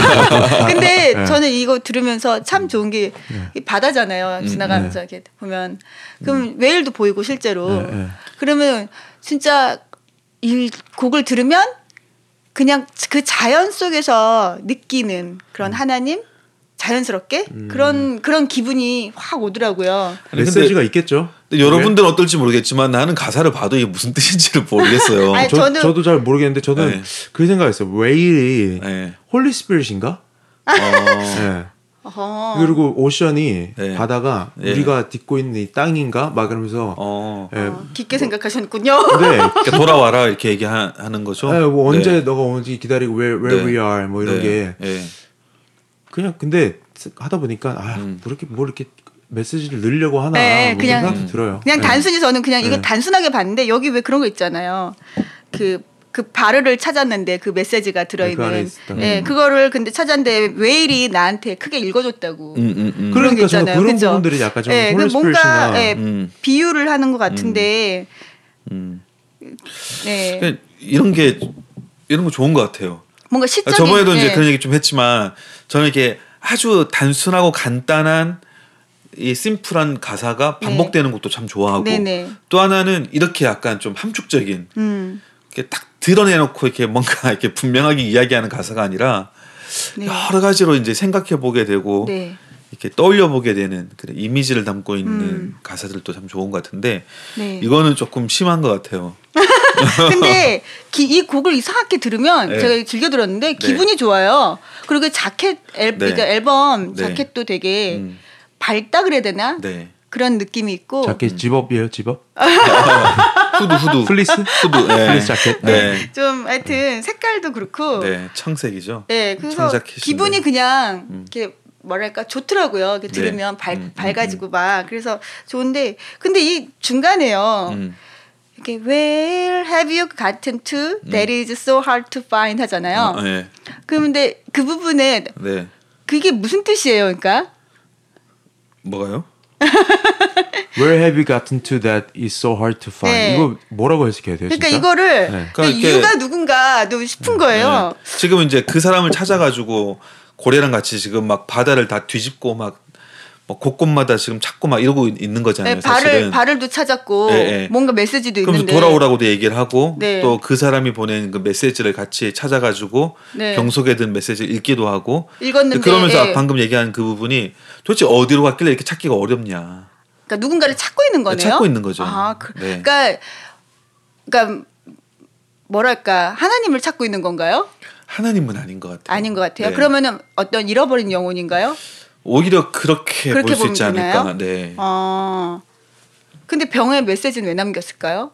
근데 네. 저는 이거 들으면서 참 좋은 게 이 바다잖아요. 지나가면서 네. 이렇게 보면 그럼 웨일도 보이고 실제로. 네, 네. 그러면 진짜 이 곡을 들으면 그냥 그 자연 속에서 느끼는 그런 하나님 자연스럽게 그런 그런 기분이 확 오더라고요. 아니, 근데- 메시지가 있겠죠. 근데 여러분들은 어떨지 모르겠지만 나는 가사를 봐도 이게 무슨 뜻인지를 모르겠어요. 아니, 저, 저는- 저도 잘 모르겠는데 저는 네. 그 생각했어요. 웨일이 네. 홀리 스피릿인가? 어, 네. 어허. 그리고 오션이 네. 바다가 네. 우리가 딛고 있는 이 땅인가 막 이러면서 어. 예. 어, 깊게 생각하셨군요. 근데 그러니까 돌아와라 이렇게 얘기하는 거죠. 예, 뭐 언제 네. 너가 오는지 기다리고 where, where 네. we are 뭐 이런 네. 게 네. 그냥 근데 하다 보니까 아, 음. 뭐 이렇게 뭐 이렇게 메시지를 넣으려고 하나 네, 뭐 그냥- 그런 생각도 들어요. 그냥 네. 단순히 저는 그냥 이거 네. 단순하게 봤는데 여기 왜 그런 거 있잖아요. 그, 그 그 바르를 찾았는데 그 메시지가 들어있는 네, 예, 그거를 근데 찾았는데 웨일이 나한테 크게 읽어줬다고 음, 음, 음. 그런 게 그러니까 저는 있잖아요. 그런 그죠? 부분들이 약간 좀 예, 그 홀리 뭔가 스피릿이나 예, 음. 비유를 하는 것 같은데 음. 네. 그러니까 이런 게 이런 거 좋은 것 같아요. 뭔가 시적인 저번에도 이제 예. 그런 얘기 좀 했지만 저는 이렇게 아주 단순하고 간단한 이 심플한 가사가 반복되는 것도 참 좋아하고 네네. 또 하나는 이렇게 약간 좀 함축적인 음. 이렇게 딱 드러내놓고 이렇게 뭔가 이렇게 분명하게 이야기하는 가사가 아니라 네. 여러 가지로 이제 생각해 보게 되고 네. 이렇게 떠올려 보게 되는 그런 이미지를 담고 있는 음. 가사들도 참 좋은 것 같은데 네. 이거는 조금 심한 것 같아요. 근데 기, 이 곡을 이상하게 들으면 네. 제가 즐겨 들었는데 네. 기분이 좋아요. 그리고 자켓 앨, 네. 그러니까 앨범 네. 자켓도 되게 음. 밝다 그래야 되나? 네. 그런 느낌이 있고 자켓 집업이에요, 집업? 후드 후드 플리스? 후드 네. 플리스 자켓. 네. 좀 하여튼 색깔도 그렇고 네. 청색이죠. 네, 그래서 청자켓인데. 기분이 그냥 음. 이렇게 뭐랄까 좋더라고요. 이렇게 네. 들으면 밝, 음, 음, 밝아지고 막 그래서 좋은데 근데 이 중간에요. 음. 이렇게 Where have you gotten to that is so hard to find 하잖아요. 어, 네. 그런데 그 부분에 네. 그게 무슨 뜻이에요, 그러니까? 뭐가요? Where have you gotten to that is so hard to find? 네. 이거 뭐라고 해석해야 돼요? 그러니까 진짜? 이거를 네. 그러니까 그러니까 이렇게- 이유가 누군가도 싶은 거예요. 네. 지금 이제 그 사람을 찾아가지고 고래랑 같이 지금 막 바다를 다 뒤집고 막, 막 곳곳마다 지금 찾고 막 이러고 있는 거잖아요. 네, 사실은. 발을 발을도 찾았고 네, 네. 뭔가 메시지도 그러면서 있는데 돌아오라고도 얘기를 하고 네. 또 그 사람이 보낸 그 메시지를 같이 찾아가지고 네. 병속에 든 메시지를 읽기도 하고 읽었는데 그러면서 예. 방금 얘기한 그 부분이 도대체 어디로 갔길래 이렇게 찾기가 어렵냐. 그러니까 누군가를 찾고 있는 거네요. 찾고 있는 거죠. 아, 그, 네. 그러니까 그러니까 뭐랄까 하나님을 찾고 있는 건가요? 하나님은 아닌 것 같아요. 아닌 것 같아요. 네. 그러면은 어떤 잃어버린 영혼인가요? 오히려 그렇게, 그렇게 볼 수 보면 있지 되나요? 않을까. 네. 어. 근데 병에 메시지는 왜 남겼을까요?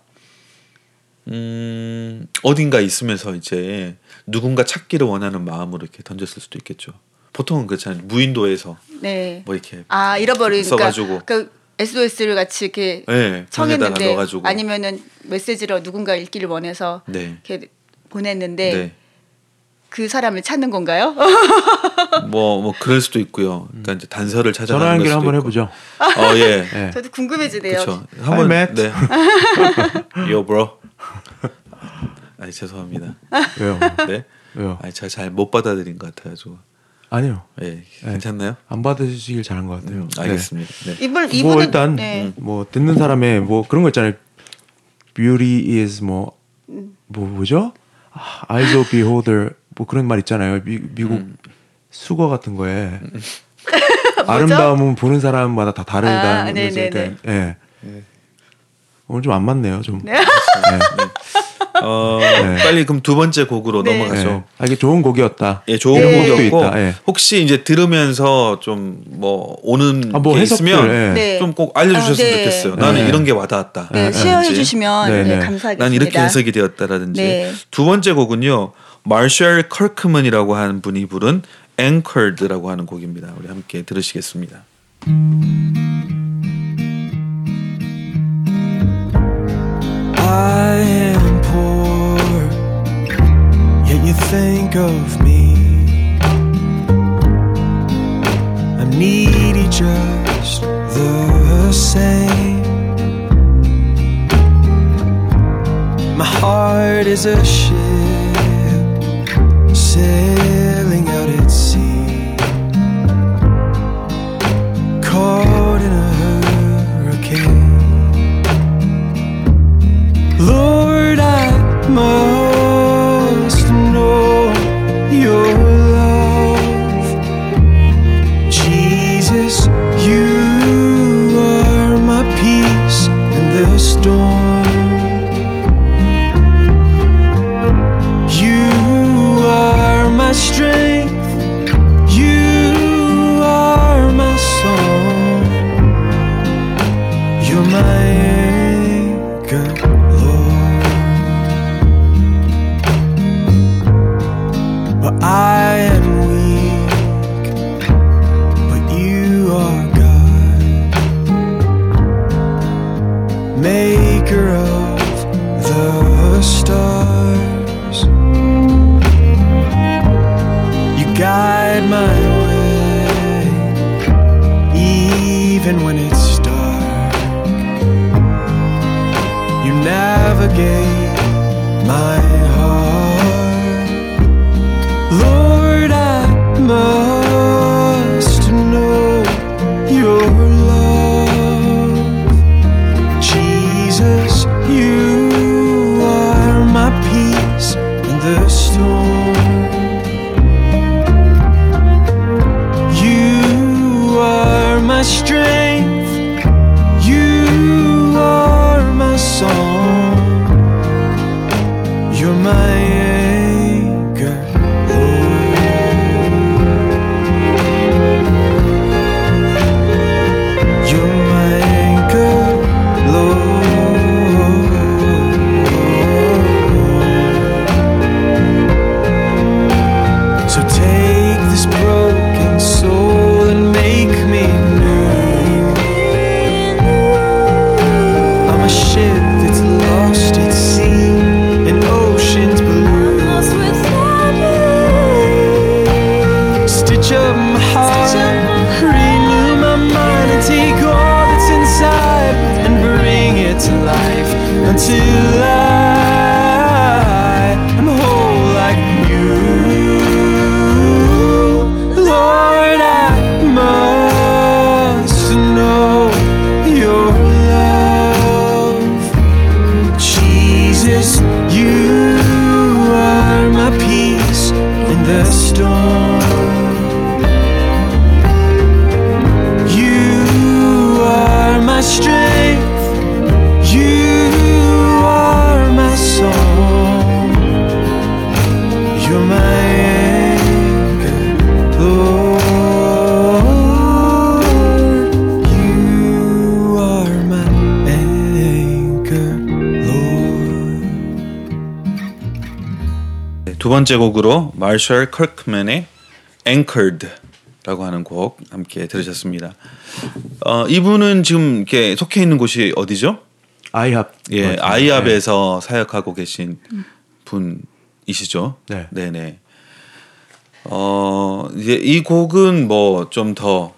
음, 어딘가 있으면서 이제 누군가 찾기를 원하는 마음으로 이렇게 던졌을 수도 있겠죠. 보통은 그렇잖아요. 무인도에서 네. 뭐 이렇게 아 잃어버린 써가지고. 그러니까 그 에스오에스를 같이 이렇게 네, 병에다가 청했는데 넣어가지고 아니면은 메시지를 누군가 읽기를 원해서 네. 이렇게 보냈는데 네. 그 사람을 찾는 건가요? 뭐, 뭐 그럴 수도 있고요. 그러니까 이제 단서를 찾아가는 전화 걸 연결 수도 한번 있고. 해보죠. 어, 예. 네. 저도 궁금해지네요. 그렇죠. 한번 Matt. 네. Yo, bro. 아니 죄송합니다. 왜요? 네. 왜요? 아니 제가 잘 못 받아들인 것 같아가지고. 아니요. 예, 괜찮나요? 안 받으시길 잘한 것 같아요. 음, 알겠습니다. 네. 이분 네. 이분은 뭐 일단 네. 뭐 듣는 사람의 뭐 그런 거 있잖아요. Beauty is 뭐, 뭐 뭐죠? 아, Eyes of beholder 뭐 그런 말 있잖아요. 미, 미국 음. 수거 같은 거에 아름다움은 보는 사람마다 다 다르다는 아, 네네네. 예. 오늘 좀 안 맞네요. 좀. 네. 네. 어, 네. 빨리 그럼 두 번째 곡으로 네. 넘어가죠. 예. 아, 이게 좋은 곡이었다. 예, 좋은 네. 곡이었고 있다, 예. 혹시 이제 들으면서 좀 뭐 오는 아, 뭐 게 해석들, 있으면 예. 네. 좀 꼭 알려주셨으면 아, 네. 좋겠어요. 나는 네. 이런 게 와닿았다. 네, 네, 쉐어해 네. 주시면 네, 네, 네. 감사하겠습니다. 난 이렇게 해석이 되었다라든지. 네. 두 번째 곡은요. 마셜 커크먼이라고 하는 분이 부른 Anchored라고 하는 곡입니다. 우리 함께 들으시겠습니다. I am poor, yet you think of me. I'm needy just the same. My heart is a ship sailing out at sea, caught in a hurricane. Lord, I must know your love. Jesus, you are my peace in the storm. 번째 곡으로 마셜 커크맨의 Anchored라고 하는 곡 함께 들으셨습니다. 어, 이분은 지금 이렇게 속해 있는 곳이 어디죠? 아이합. 예, 아이합에서 네. 사역하고 계신 분이시죠. 네, 네네. 어, 이제 이 곡은 뭐 좀 더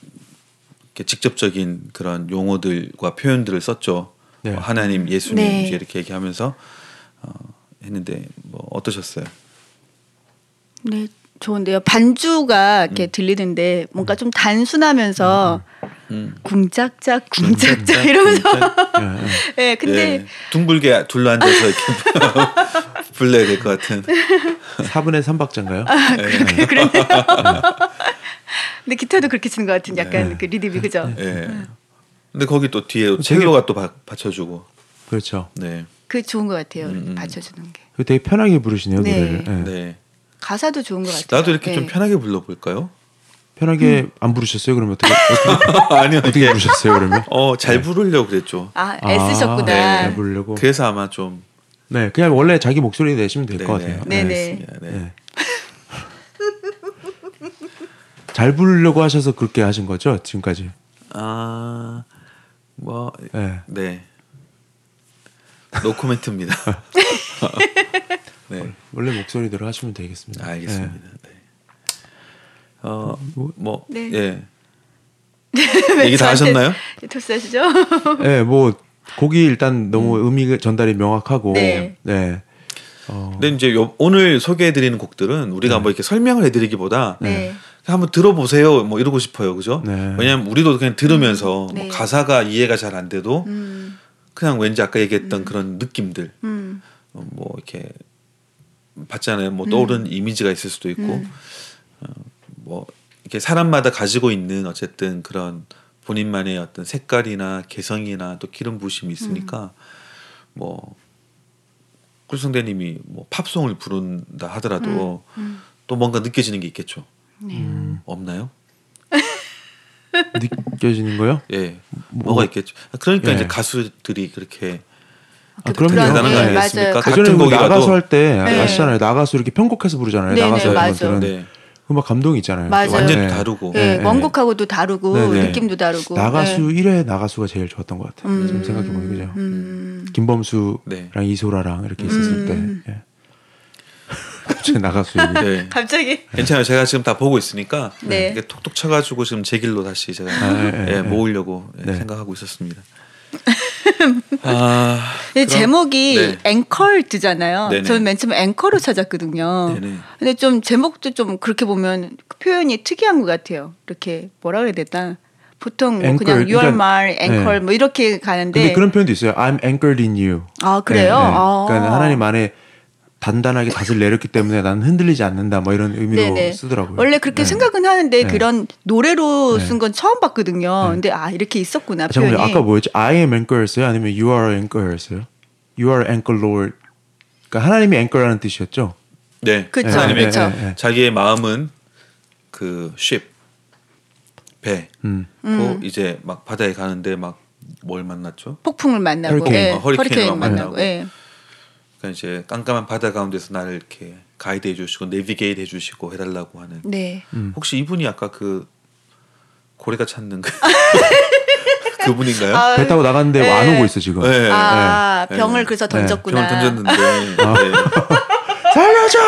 직접적인 그런 용어들과 표현들을 썼죠. 네. 뭐 하나님, 예수님 네. 이렇게 얘기하면서 어, 했는데 뭐 어떠셨어요? 네, 좋은데요. 반주가 이렇게 음. 들리는데 뭔가 좀 단순하면서 음. 음. 궁짝짝 궁짝짝 이러면서 네, 근데 예, 둥글게 둘러앉아서 이렇게 불러야 될 것 같은 사분의 삼 박자인가요? 아, 네. 그러네요. 근데 기타도 그렇게 치는 것 같은 약간 네. 그 리듬이 그죠? 네. 네. 근데 거기 또 뒤에 첼로가 또 바, 받쳐주고 그렇죠. 네, 그 좋은 것 같아요. 음. 받쳐주는 게. 되게 편하게 부르시네요 네. 노래를. 네. 네. 가사도 좋은 것 같아요. 나도 이렇게 네. 좀 편하게 불러볼까요? 편하게 음. 안 부르셨어요? 그러면 어떻게 어떻게, 아니요, 어떻게 부르셨어요? 그러면? 어, 잘 부르려고 그랬죠. 아, 애쓰셨구나. 아, 네, 잘 부르려고. 그래서 아마 좀 네, 그냥 원래 자기 목소리 내시면 될 것 같아요. 네네. 네. 네. 잘 부르려고 하셔서 그렇게 하신 거죠 지금까지? 아, 뭐, 네, 네. 노코멘트입니다. 네. 원래 목소리대로 하시면 되겠습니다. 알겠습니다. 네. 네. 어, 뭐, 네. 예. 얘기 다 하셨나요? 토스하시죠? 네, 뭐 곡이 일단 너무 음. 의미 전달이 명확하고, 네. 네. 어. 근데 이제 요, 오늘 소개해드리는 곡들은 우리가 네. 뭐 이렇게 설명을 해드리기보다 네. 한번 들어보세요. 뭐 이러고 싶어요, 그죠? 네. 왜냐하면 우리도 그냥 들으면서 음. 뭐 네. 가사가 이해가 잘 안 돼도 음. 그냥 왠지 아까 얘기했던 음. 그런 느낌들, 음. 어, 뭐 이렇게 봤잖아요. 뭐 떠오르는 음. 이미지가 있을 수도 있고, 음. 어, 뭐 이렇게 사람마다 가지고 있는 어쨌든 그런 본인만의 어떤 색깔이나 개성이나 또 기름 부심이 있으니까 음. 뭐 꿀성대님이 뭐 팝송을 부른다 하더라도 음. 음. 또 뭔가 느껴지는 게 있겠죠. 네. 음. 없나요? 느껴지는 거요? 예, 뭐, 뭐가 있겠죠. 그러니까 예. 이제 가수들이 그렇게 아, 그럼요. 대단한 거 네. 아니겠습니까? 같은 같은 곡이라도 나가수 할 때 네. 아시잖아요. 나가수 이렇게 편곡해서 부르잖아요. 네네, 나가수 맞아요. 분들은 네. 막 감동이 있잖아요. 맞아요. 완전 네. 다르고. 네. 네. 원곡하고도 다르고 네네. 느낌도 다르고. 나가수 네. 일 회 나가수가 제일 좋았던 것 같아요. 음. 지금 생각해 보면 그죠. 음. 김범수랑 네. 이소라랑 이렇게 있었을 음. 때. 예. 갑자기 나가수 얘기. 네. 갑자기. 괜찮아요. 제가 지금 다 보고 있으니까 네. 이게 톡톡 쳐가지고 지금 제 길로 다시 제가 아, 네, 예, 네. 모으려고 예, 네. 생각하고 있었습니다. 아, 근데 그럼, 제목이 네. 앵컬드잖아요. 네네. 저는 맨 처음에 앵커로 찾았거든요. 네네. 근데 좀 제목도 좀 그렇게 보면 그 표현이 특이한 것 같아요. 이렇게 뭐라 그래야 되나? 보통 뭐 앵콜, 그냥 you are 그러니까, my anchor 네. 뭐 이렇게 가는데. 근데 그런 표현도 있어요. I'm anchored in you. 아 그래요? 네, 네. 아. 그러니까 하나님 안에 단단하게 닷을 내렸기 때문에 나는 흔들리지 않는다. 뭐 이런 의미로 네네. 쓰더라고요. 원래 그렇게 네. 생각은 하는데 네. 그런 노래로 네. 쓴 건 처음 봤거든요. 네. 근데 아 이렇게 있었구나 아, 표현이. 잠깐만요. 아까 뭐였지? I am anchor였어요? 아니면 you are anchor였어요? You are anchor Lord. 그러니까 하나님이 anchor라는 뜻이었죠. 네. 그쵸, 하나님의 그쵸. 네, 네. 자기의 마음은 그 ship 배. 음. 고 이제 막 바다에 가는데 막 뭘 만났죠? 폭풍을 만나고, 허리케인. 예. 어, 허리케인을 허리케인 만나고, 만나고. 예. 그러니까 이제 깜깜한 바다 가운데서 나를 이렇게 가이드 해주시고 내비게이트 해주시고 해달라고 하는. 네. 음. 혹시 이분이 아까 그 고래가 찾는 그 그분인가요? 아, 배 타고 나갔는데 네. 안 오고 있어 지금. 네. 아 네. 병을 네. 그래서 네. 던졌구나. 병을 던졌는데. 아. 네. 살려줘!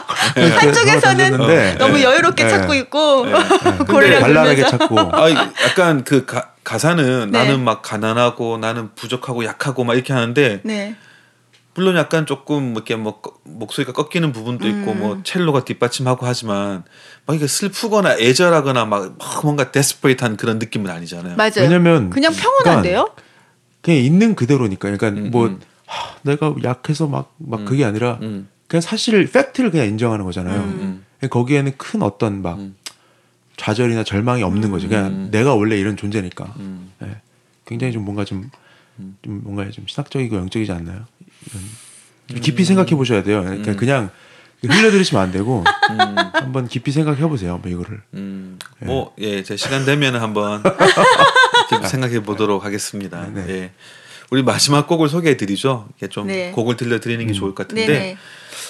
한쪽에서는 네. 너무 여유롭게 네. 찾고 있고 네. 고래를 발랄하게 들면서. 찾고. 아, 약간 그 가, 가사는 네. 나는 막 가난하고 나는 부족하고 약하고 막 이렇게 하는데 네. 물론 약간 조금 이렇게 뭐 꺾- 목소리가 꺾이는 부분도 있고 음. 뭐 첼로가 뒷받침하고 하지만 막 이게 슬프거나 애절하거나 막, 막 뭔가 데스퍼레이트한 그런 느낌은 아니잖아요. 맞아요. 왜냐면 그냥 평온한데요? 그냥 있는 그대로니까. 그러니까 음, 뭐 음. 하, 내가 약해서 막 막 음. 그게 아니라 음, 그냥 사실 팩트를 그냥 인정하는 거잖아요. 음, 거기에는 큰 어떤 막 음. 좌절이나 절망이 없는 거죠. 그냥 음. 내가 원래 이런 존재니까. 음. 네. 굉장히 좀 뭔가 좀, 음. 좀 뭔가 좀 신학적이고 영적이지 않나요? 이런. 좀 깊이 생각해 보셔야 돼요. 그러니까 음. 그냥 흘려 들으시면 안 되고 음. 한번 깊이 생각해 보세요. 뭐 이거를. 음, 뭐, 예, 제 시간 되면 한번 이렇게 생각해 보도록 하겠습니다. 네. 예. 우리 마지막 곡을 소개해 드리죠. 이렇게 좀 네. 곡을 들려드리는 게 좋을 것 같은데, 네네.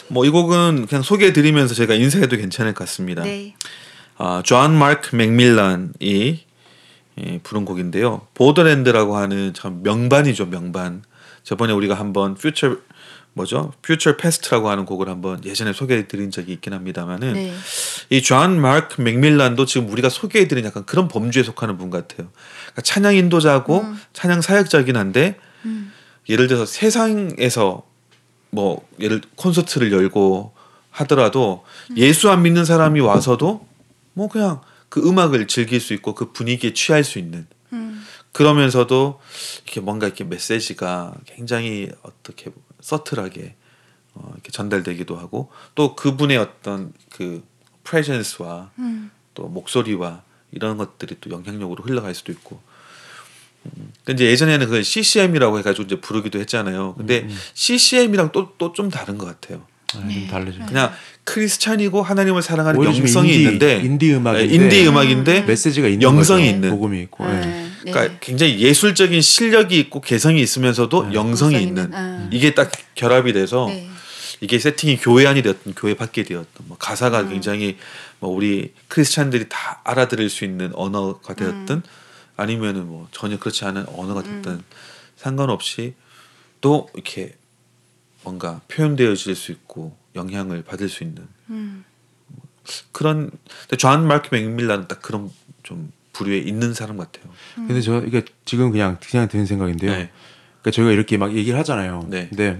뭐 이 곡은 그냥 소개해드리면서 제가 인사해도 괜찮을 것 같습니다. 네. 아, 존 마크 맥밀런이 예, 부른 곡인데요. 보더랜드라고 하는 참 명반이죠, 명반. 저번에 우리가 한번 퓨처 뭐죠? 퓨처 패스트라고 하는 곡을 한번 예전에 소개해드린 적이 있긴 합니다만은 네. 이 존 마크 맥밀런도 지금 우리가 소개해드린 약간 그런 범주에 속하는 분 같아요. 그러니까 찬양 인도자고 음. 찬양 사역자긴 한데 음. 예를 들어서 세상에서 뭐 예를 콘서트를 열고 하더라도 음. 예수 안 믿는 사람이 와서도 뭐 그냥 그 음악을 즐길 수 있고 그 분위기에 취할 수 있는 음. 그러면서도 이렇게 뭔가 이렇게 메시지가 굉장히 어떻게 서틀하게 어, 이렇게 전달되기도 하고 또 그분의 어떤 그 프레젠스와 음. 또 목소리와 이런 것들이 또 영향력으로 흘러갈 수도 있고. 음, 근데 예전에는 그걸 씨씨엠이라고 해가지고 이제 부르기도 했잖아요. 근데 음, 음. 씨씨엠이랑 또 또 좀 다른 것 같아요. 아, 좀 다르죠. 그냥 크리스찬이고 하나님을 사랑하는 오히려 좀 영성이 인디, 있는데 인디 음악인데 네, 인디 음악인데 메시지가 있는 영성이 거죠. 있는. 복음이 있고. 예. 네. 그러니까 굉장히 예술적인 실력이 있고 개성이 있으면서도 영성이 영성이 있는 있는, 아. 이게 딱 결합이 돼서 네. 이게 세팅이 교회 안이 되었든 교회 밖에 되었든 뭐 가사가 음. 굉장히 뭐 우리 크리스찬들이 다 알아들을 수 있는 언어가 되었든 음. 아니면은 뭐 전혀 그렇지 않은 언어가 됐든 음. 상관없이 또 이렇게 뭔가 표현되어질 수 있고 영향을 받을 수 있는 음. 그런 존 마크 맥밀런은 딱 그런 좀 부류에 있는 사람 같아요. 근데 저 이게 지금 그냥 그냥 드는 생각인데요. 네. 그러니까 저희가 이렇게 막 얘기를 하잖아요. 네. 근데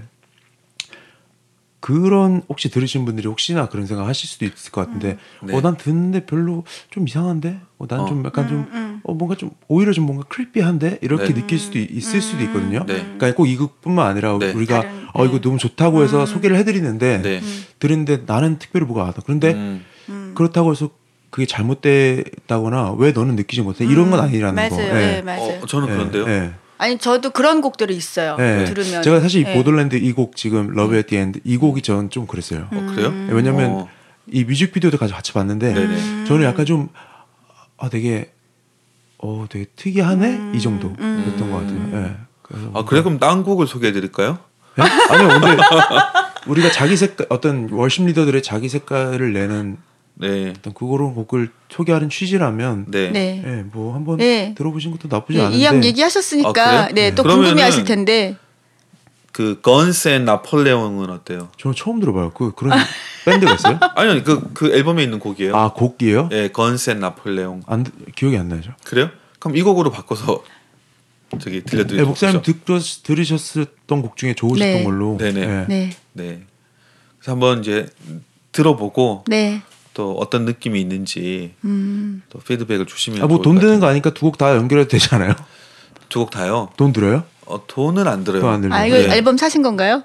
그런 혹시 들으신 분들이 혹시나 그런 생각 하실 수도 있을 것 같은데, 음. 네. 어, 난 듣는데 별로 좀 이상한데, 어, 난 좀 어. 약간 좀, 음, 음. 어, 뭔가 좀 오히려 좀 뭔가 크리피한데 이렇게 네. 느낄 수도 있- 있을 수도 있거든요. 네. 그러니까 꼭 이 곡뿐만 아니라 네. 우리가 다른, 어 이거 네. 너무 좋다고 해서 음. 소개를 해드리는데 네. 들은데 나는 특별히 뭐가 안 와. 그런데 음. 음. 그렇다고 해서 그게 잘못됐다거나 왜 너는 느끼지 못해 이런 건 아니라는 맞아요. 거. 네, 예. 맞아요. 어, 저는 그런데요. 예. 아니 저도 그런 곡들이 있어요. 예. 들으면 제가 사실 예. 이 보더랜드 이 곡 지금 러브 앳 디 엔드 이 곡이 전 좀 그랬어요. 어, 그래요? 음. 왜냐면 어. 이 뮤직비디오도 같이 같이 봤는데 네네. 저는 약간 좀 아 되게 어 되게 특이하네 음. 이 정도였던 것 같아요. 예. 그래서 아 그래 그럼 다른 곡을 소개해드릴까요? 예? 아니요 근데 우리가 자기 색깔 어떤 월십 리더들의 자기 색깔을 내는 네. 어떤 그거로 곡을 소개하는 취지라면 네. 네. 예, 뭐 한번 네. 들어보신 것도 나쁘지 네, 않은데 이왕 아, 얘기하셨으니까 그래요? 네, 또 그러면은 궁금해하실 텐데 그 건스 앤 나폴레옹은 어때요? 저는 처음 들어봐요. 그 그런 밴드가 있어요? 아니요 그, 그 앨범에 있는 곡이에요. 아 곡이에요? 예, 건스 앤 나폴레옹. 안 기억이 안 나죠. 그래요? 그럼 이 곡으로 바꿔서 저기 네, 들려드리죠. 목사님 듣, 들으셨던 곡 중에 좋으셨던 네. 걸로. 네네. 예. 네. 네. 그래서 한번 이제 들어보고 네. 또 어떤 느낌이 있는지 음. 또 피드백을 주시면 아 뭐 돈 드는 거 아니까 두 곡 다 연결해도 되잖아요. 두곡 다요. 돈 들어요? 어, 돈은 안 들어요. 돈 안 들어요. 아 이거 네. 앨범 사신 건가요?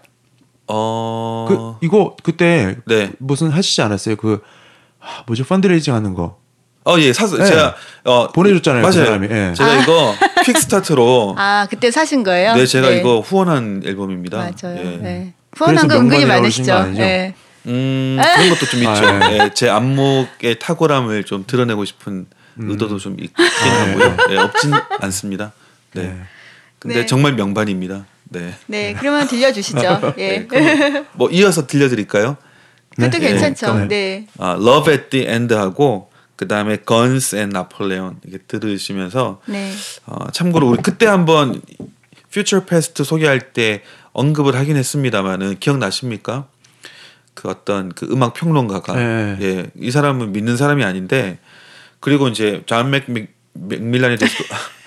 어. 그 이거 그때 네. 무슨 하시지 않았어요? 그 아, 뭐죠 펀드레이징 하는 거 어, 예, 사서 네. 제가 어 보내줬잖아요. 맞아요. 그 사람이. 예. 제가 이거 퀵스타트로 아 그때 사신 거예요? 네, 제가 네. 이거 후원한 앨범입니다. 맞아요. 예. 네. 후원한 거 그래서 은근히 명반이라고 그러신 거 많으시죠. 아니죠? 네. 음, 그런 것도 좀 있죠. 아, 예. 예, 제 안목의 탁월함을 좀 드러내고 싶은 의도도 좀 있긴 하고요. 예, 없진 않습니다. 네. 네. 근데 네. 정말 명반입니다. 네. 네, 그러면 들려주시죠. 예. 네, 그럼 뭐 이어서 들려드릴까요? 그것도 네. 괜찮죠. 네. 네. 아, Love at the End하고 그 다음에 Guns and Napoleon 이게 들으시면서 네. 어, 참고로 우리 그때 한번 Future Past 소개할 때 언급을 하긴 했습니다만은 기억나십니까? 그 어떤 그 음악 평론가가 네. 예, 이 사람은 믿는 사람이 아닌데 그리고 이제 존 맥, 맥, 맥밀란에 대해서도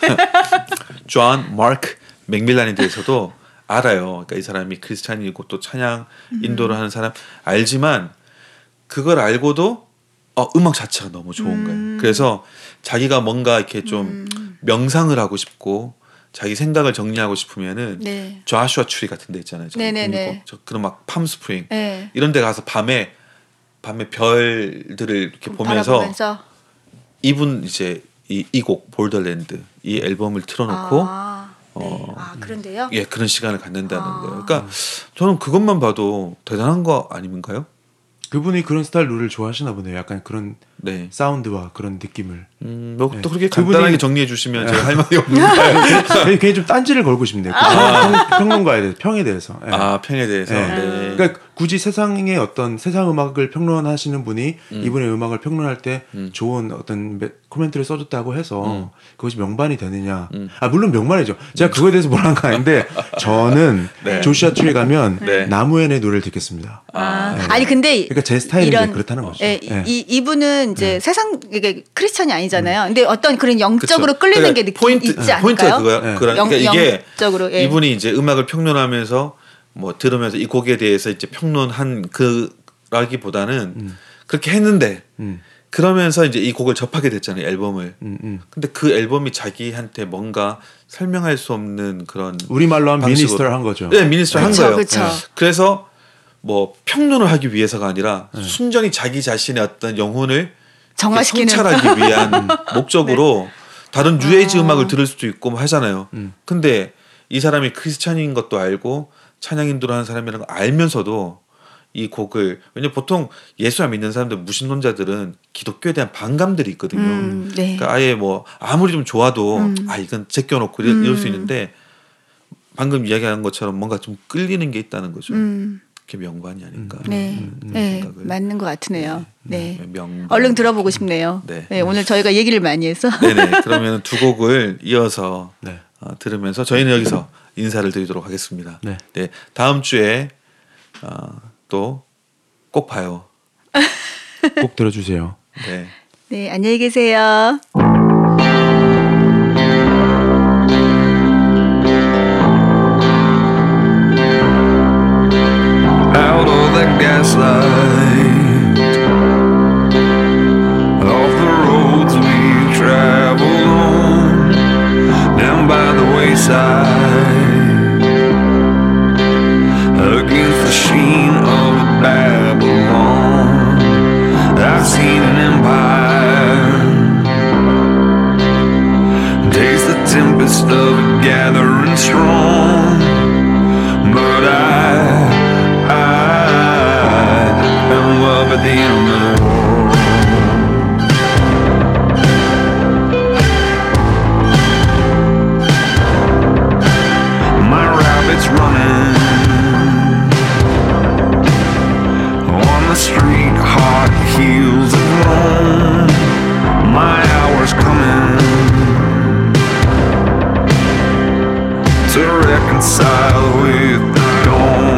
존 마크 맥밀란에 대해서도 알아요. 그러니까 이 사람이 크리스찬이고 또 찬양 인도를 하는 사람 알지만 그걸 알고도 어, 음악 자체가 너무 좋은 거예요. 그래서 자기가 뭔가 이렇게 좀 명상을 하고 싶고 자기 생각을 정리하고 싶으면은 네. 조슈아 추리 같은 데 있잖아요. 저기 네네네. 보이고. 저 그런 막 팜스프링 네. 이런 데 가서 밤에 밤에 별들을 이렇게 보면서 바라보면서 이분 이제 이 이 곡 볼더랜드 이 앨범을 틀어놓고 아, 네. 어, 아 그런데요? 예 그런 시간을 갖는다는 아. 거예요. 그러니까 저는 그것만 봐도 대단한 거 아닌가요? 그분이 그런 스타일 노래를 좋아하시나 보네요. 약간 그런 네. 사운드와 그런 느낌을. 음, 뭐 또 네. 그렇게 그분이- 간단하게 정리해 주시면 제가 할 말이 없는데. 괜히, 괜히 좀 딴지를 걸고 싶네요. 그 평, 평론가에 대해서 평에 대해서. 예. 아 평에 대해서. 네. 네. 네. 그러니까 굳이 세상의 어떤 세상 음악을 평론하시는 분이 음. 이분의 음악을 평론할 때 음. 좋은 어떤 매- 코멘트를 써줬다고 해서 음. 그것이 명반이 되느냐? 음. 아 물론 명반이죠. 제가 그거에 대해서 뭐라는 거 아닌데 저는 네. 조슈아 트리 가면 네. 나무엔의 노래를 듣겠습니다. 아, 네. 아니 근데 그러니까 제 스타일이 이런- 이제 그렇다는 거죠. 예, 네. 이 이분은 이제 세상 이게 크리스천이 아니잖아요. 근데 어떤 그런 영적으로 그쵸. 끌리는 그러니까 게 느낌 포인트, 있지 않을까요? 포인트가 그거야. 네. 그러니까 영- 이게 영적으로, 예. 이분이 이제 음악을 평론하면서 뭐 들으면서 이 곡에 대해서 이제 평론한 그라기보다는 음. 그렇게 했는데 음. 그러면서 이제 이 곡을 접하게 됐잖아요, 앨범을. 음, 음. 근데 그 앨범이 자기한테 뭔가 설명할 수 없는 그런 우리말로 한 방식으로- 미니스터를 한 거죠. 네, 미니스터 한 그쵸, 거예요. 그쵸. 네. 그래서 뭐 평론을 하기 위해서가 아니라 네. 순전히 자기 자신의 어떤 영혼을 정화시키는 성찰하기 위한 목적으로 다른 뉴에이지 음악을 들을 수도 있고 뭐 하잖아요. 음. 근데 이 사람이 크리스찬인 것도 알고 찬양인도를 하는 사람이라는 걸 알면서도 이 곡을 왜냐 보통 예수 안 믿는 사람들 무신론자들은 기독교에 대한 반감들이 있거든요. 음, 네. 그러니까 아예 뭐 아무리 좀 좋아도 음. 아 이건 제껴놓고 이럴, 이럴 수 음. 있는데 방금 이야기한 것처럼 뭔가 좀 끌리는 게 있다는 거죠. 음, 그게 명반이 아닌가. 네, 음, 네, 생각을. 맞는 것 같으네요. 네, 명반. 얼른 들어보고 싶네요. 네. 네, 오늘 저희가 얘기를 많이 해서 네네. 그러면 두 곡을 이어서 네. 어, 들으면서 저희는 여기서 인사를 드리도록 하겠습니다. 네. 네, 다음 주에 어, 또 꼭 봐요. 꼭 들어주세요. 네. 네, 안녕히 계세요. Out of that gaslight, off the roads we travel on, down by the wayside, against the sheen of Babylon. I've seen an empire taste the tempest of it gathering strong, but I I am love at the end of the world. My rabbit's running on the street, hot heels of Rome. My hour's coming to reconcile with the dawn.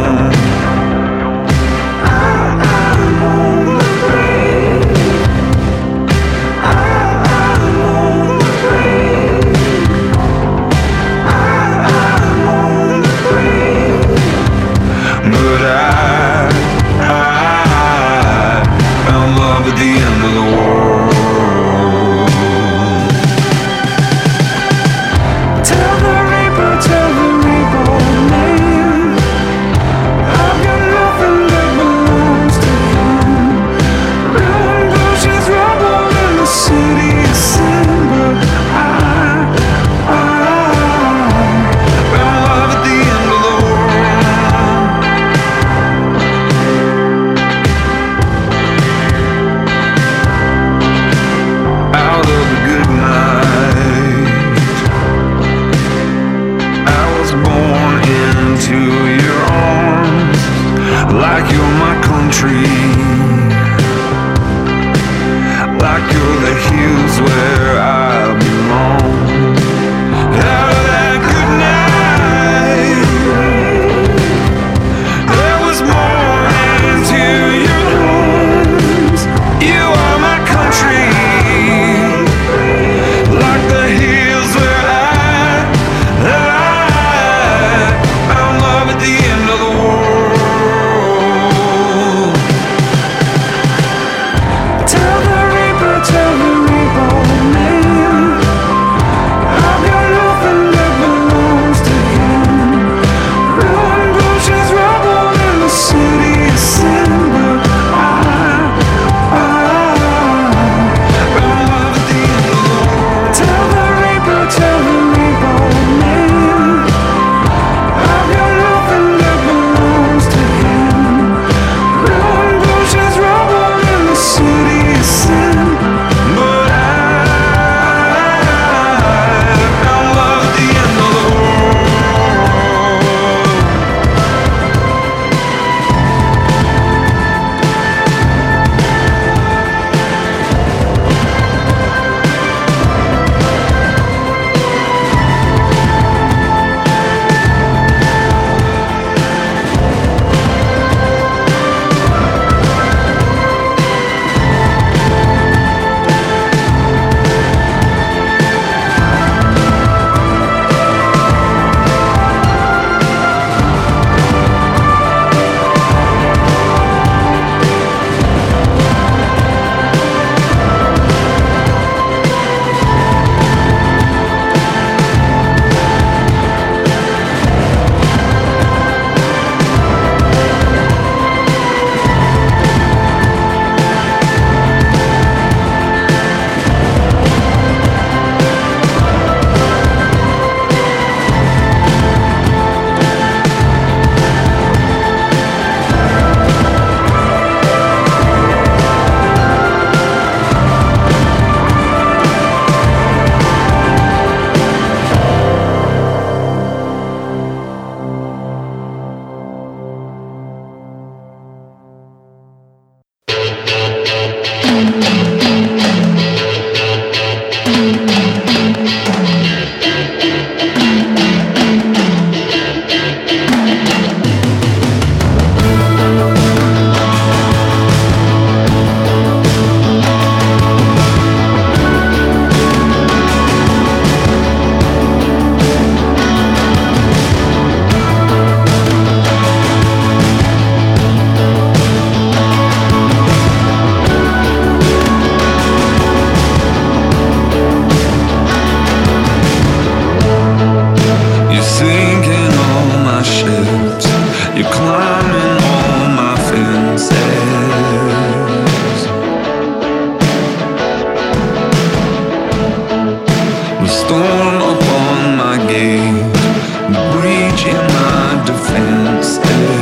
The storm upon my gate, the breach in my defenses.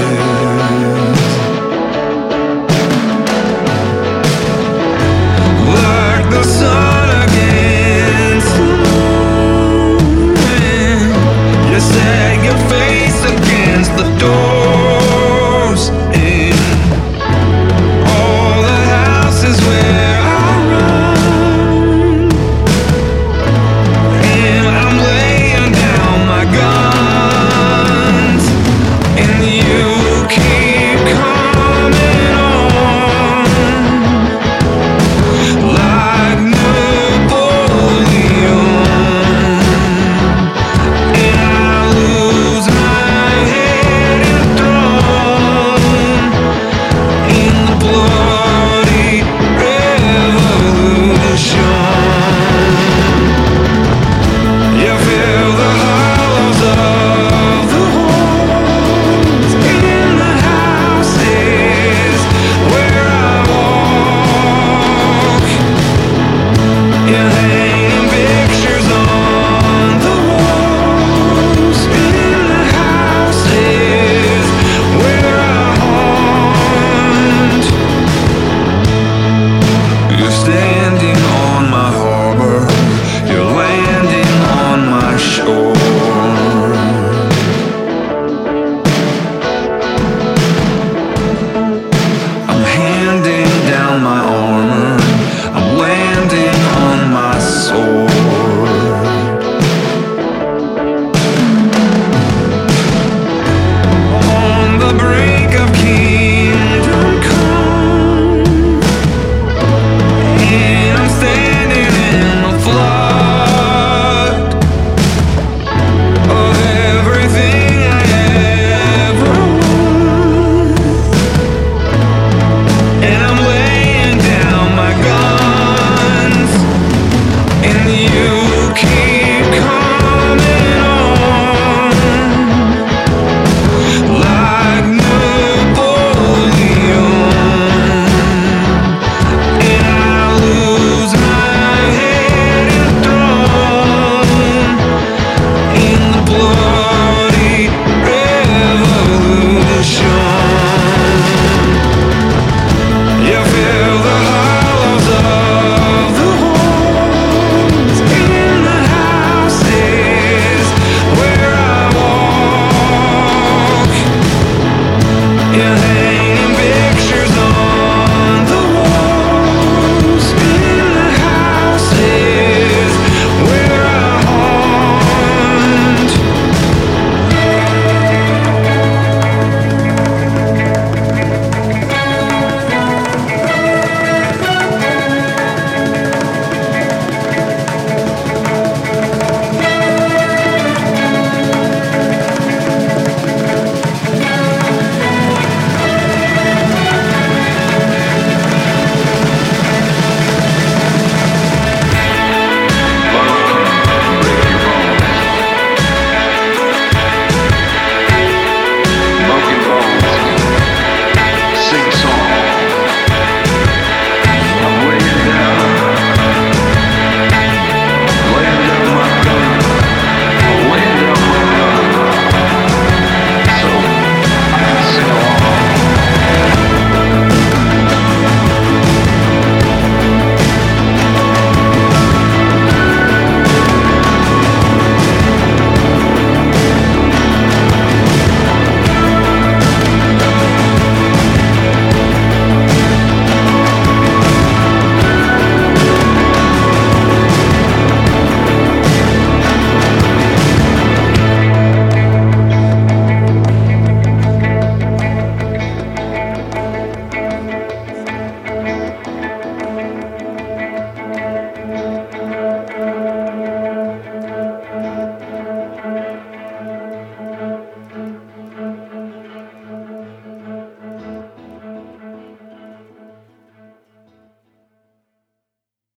Like the sun against the moon, you set your face against the doors in all the houses where I run, and I'm laying down my guns, and you keep coming on like Napoleon, and I lose my head enthroned in the bloody revolution. You feel the hollows of the holes in the houses where I walk. You're hanging pictures on the walls in the houses where I haunt. You're standing on my harbor, you're landing on my shore. I'm handing down my armor, I'm landing on my sword. On the brink of kingdom come, and I'm standing in the flood of everything I ever was, and I'm laying down my guns, and you keep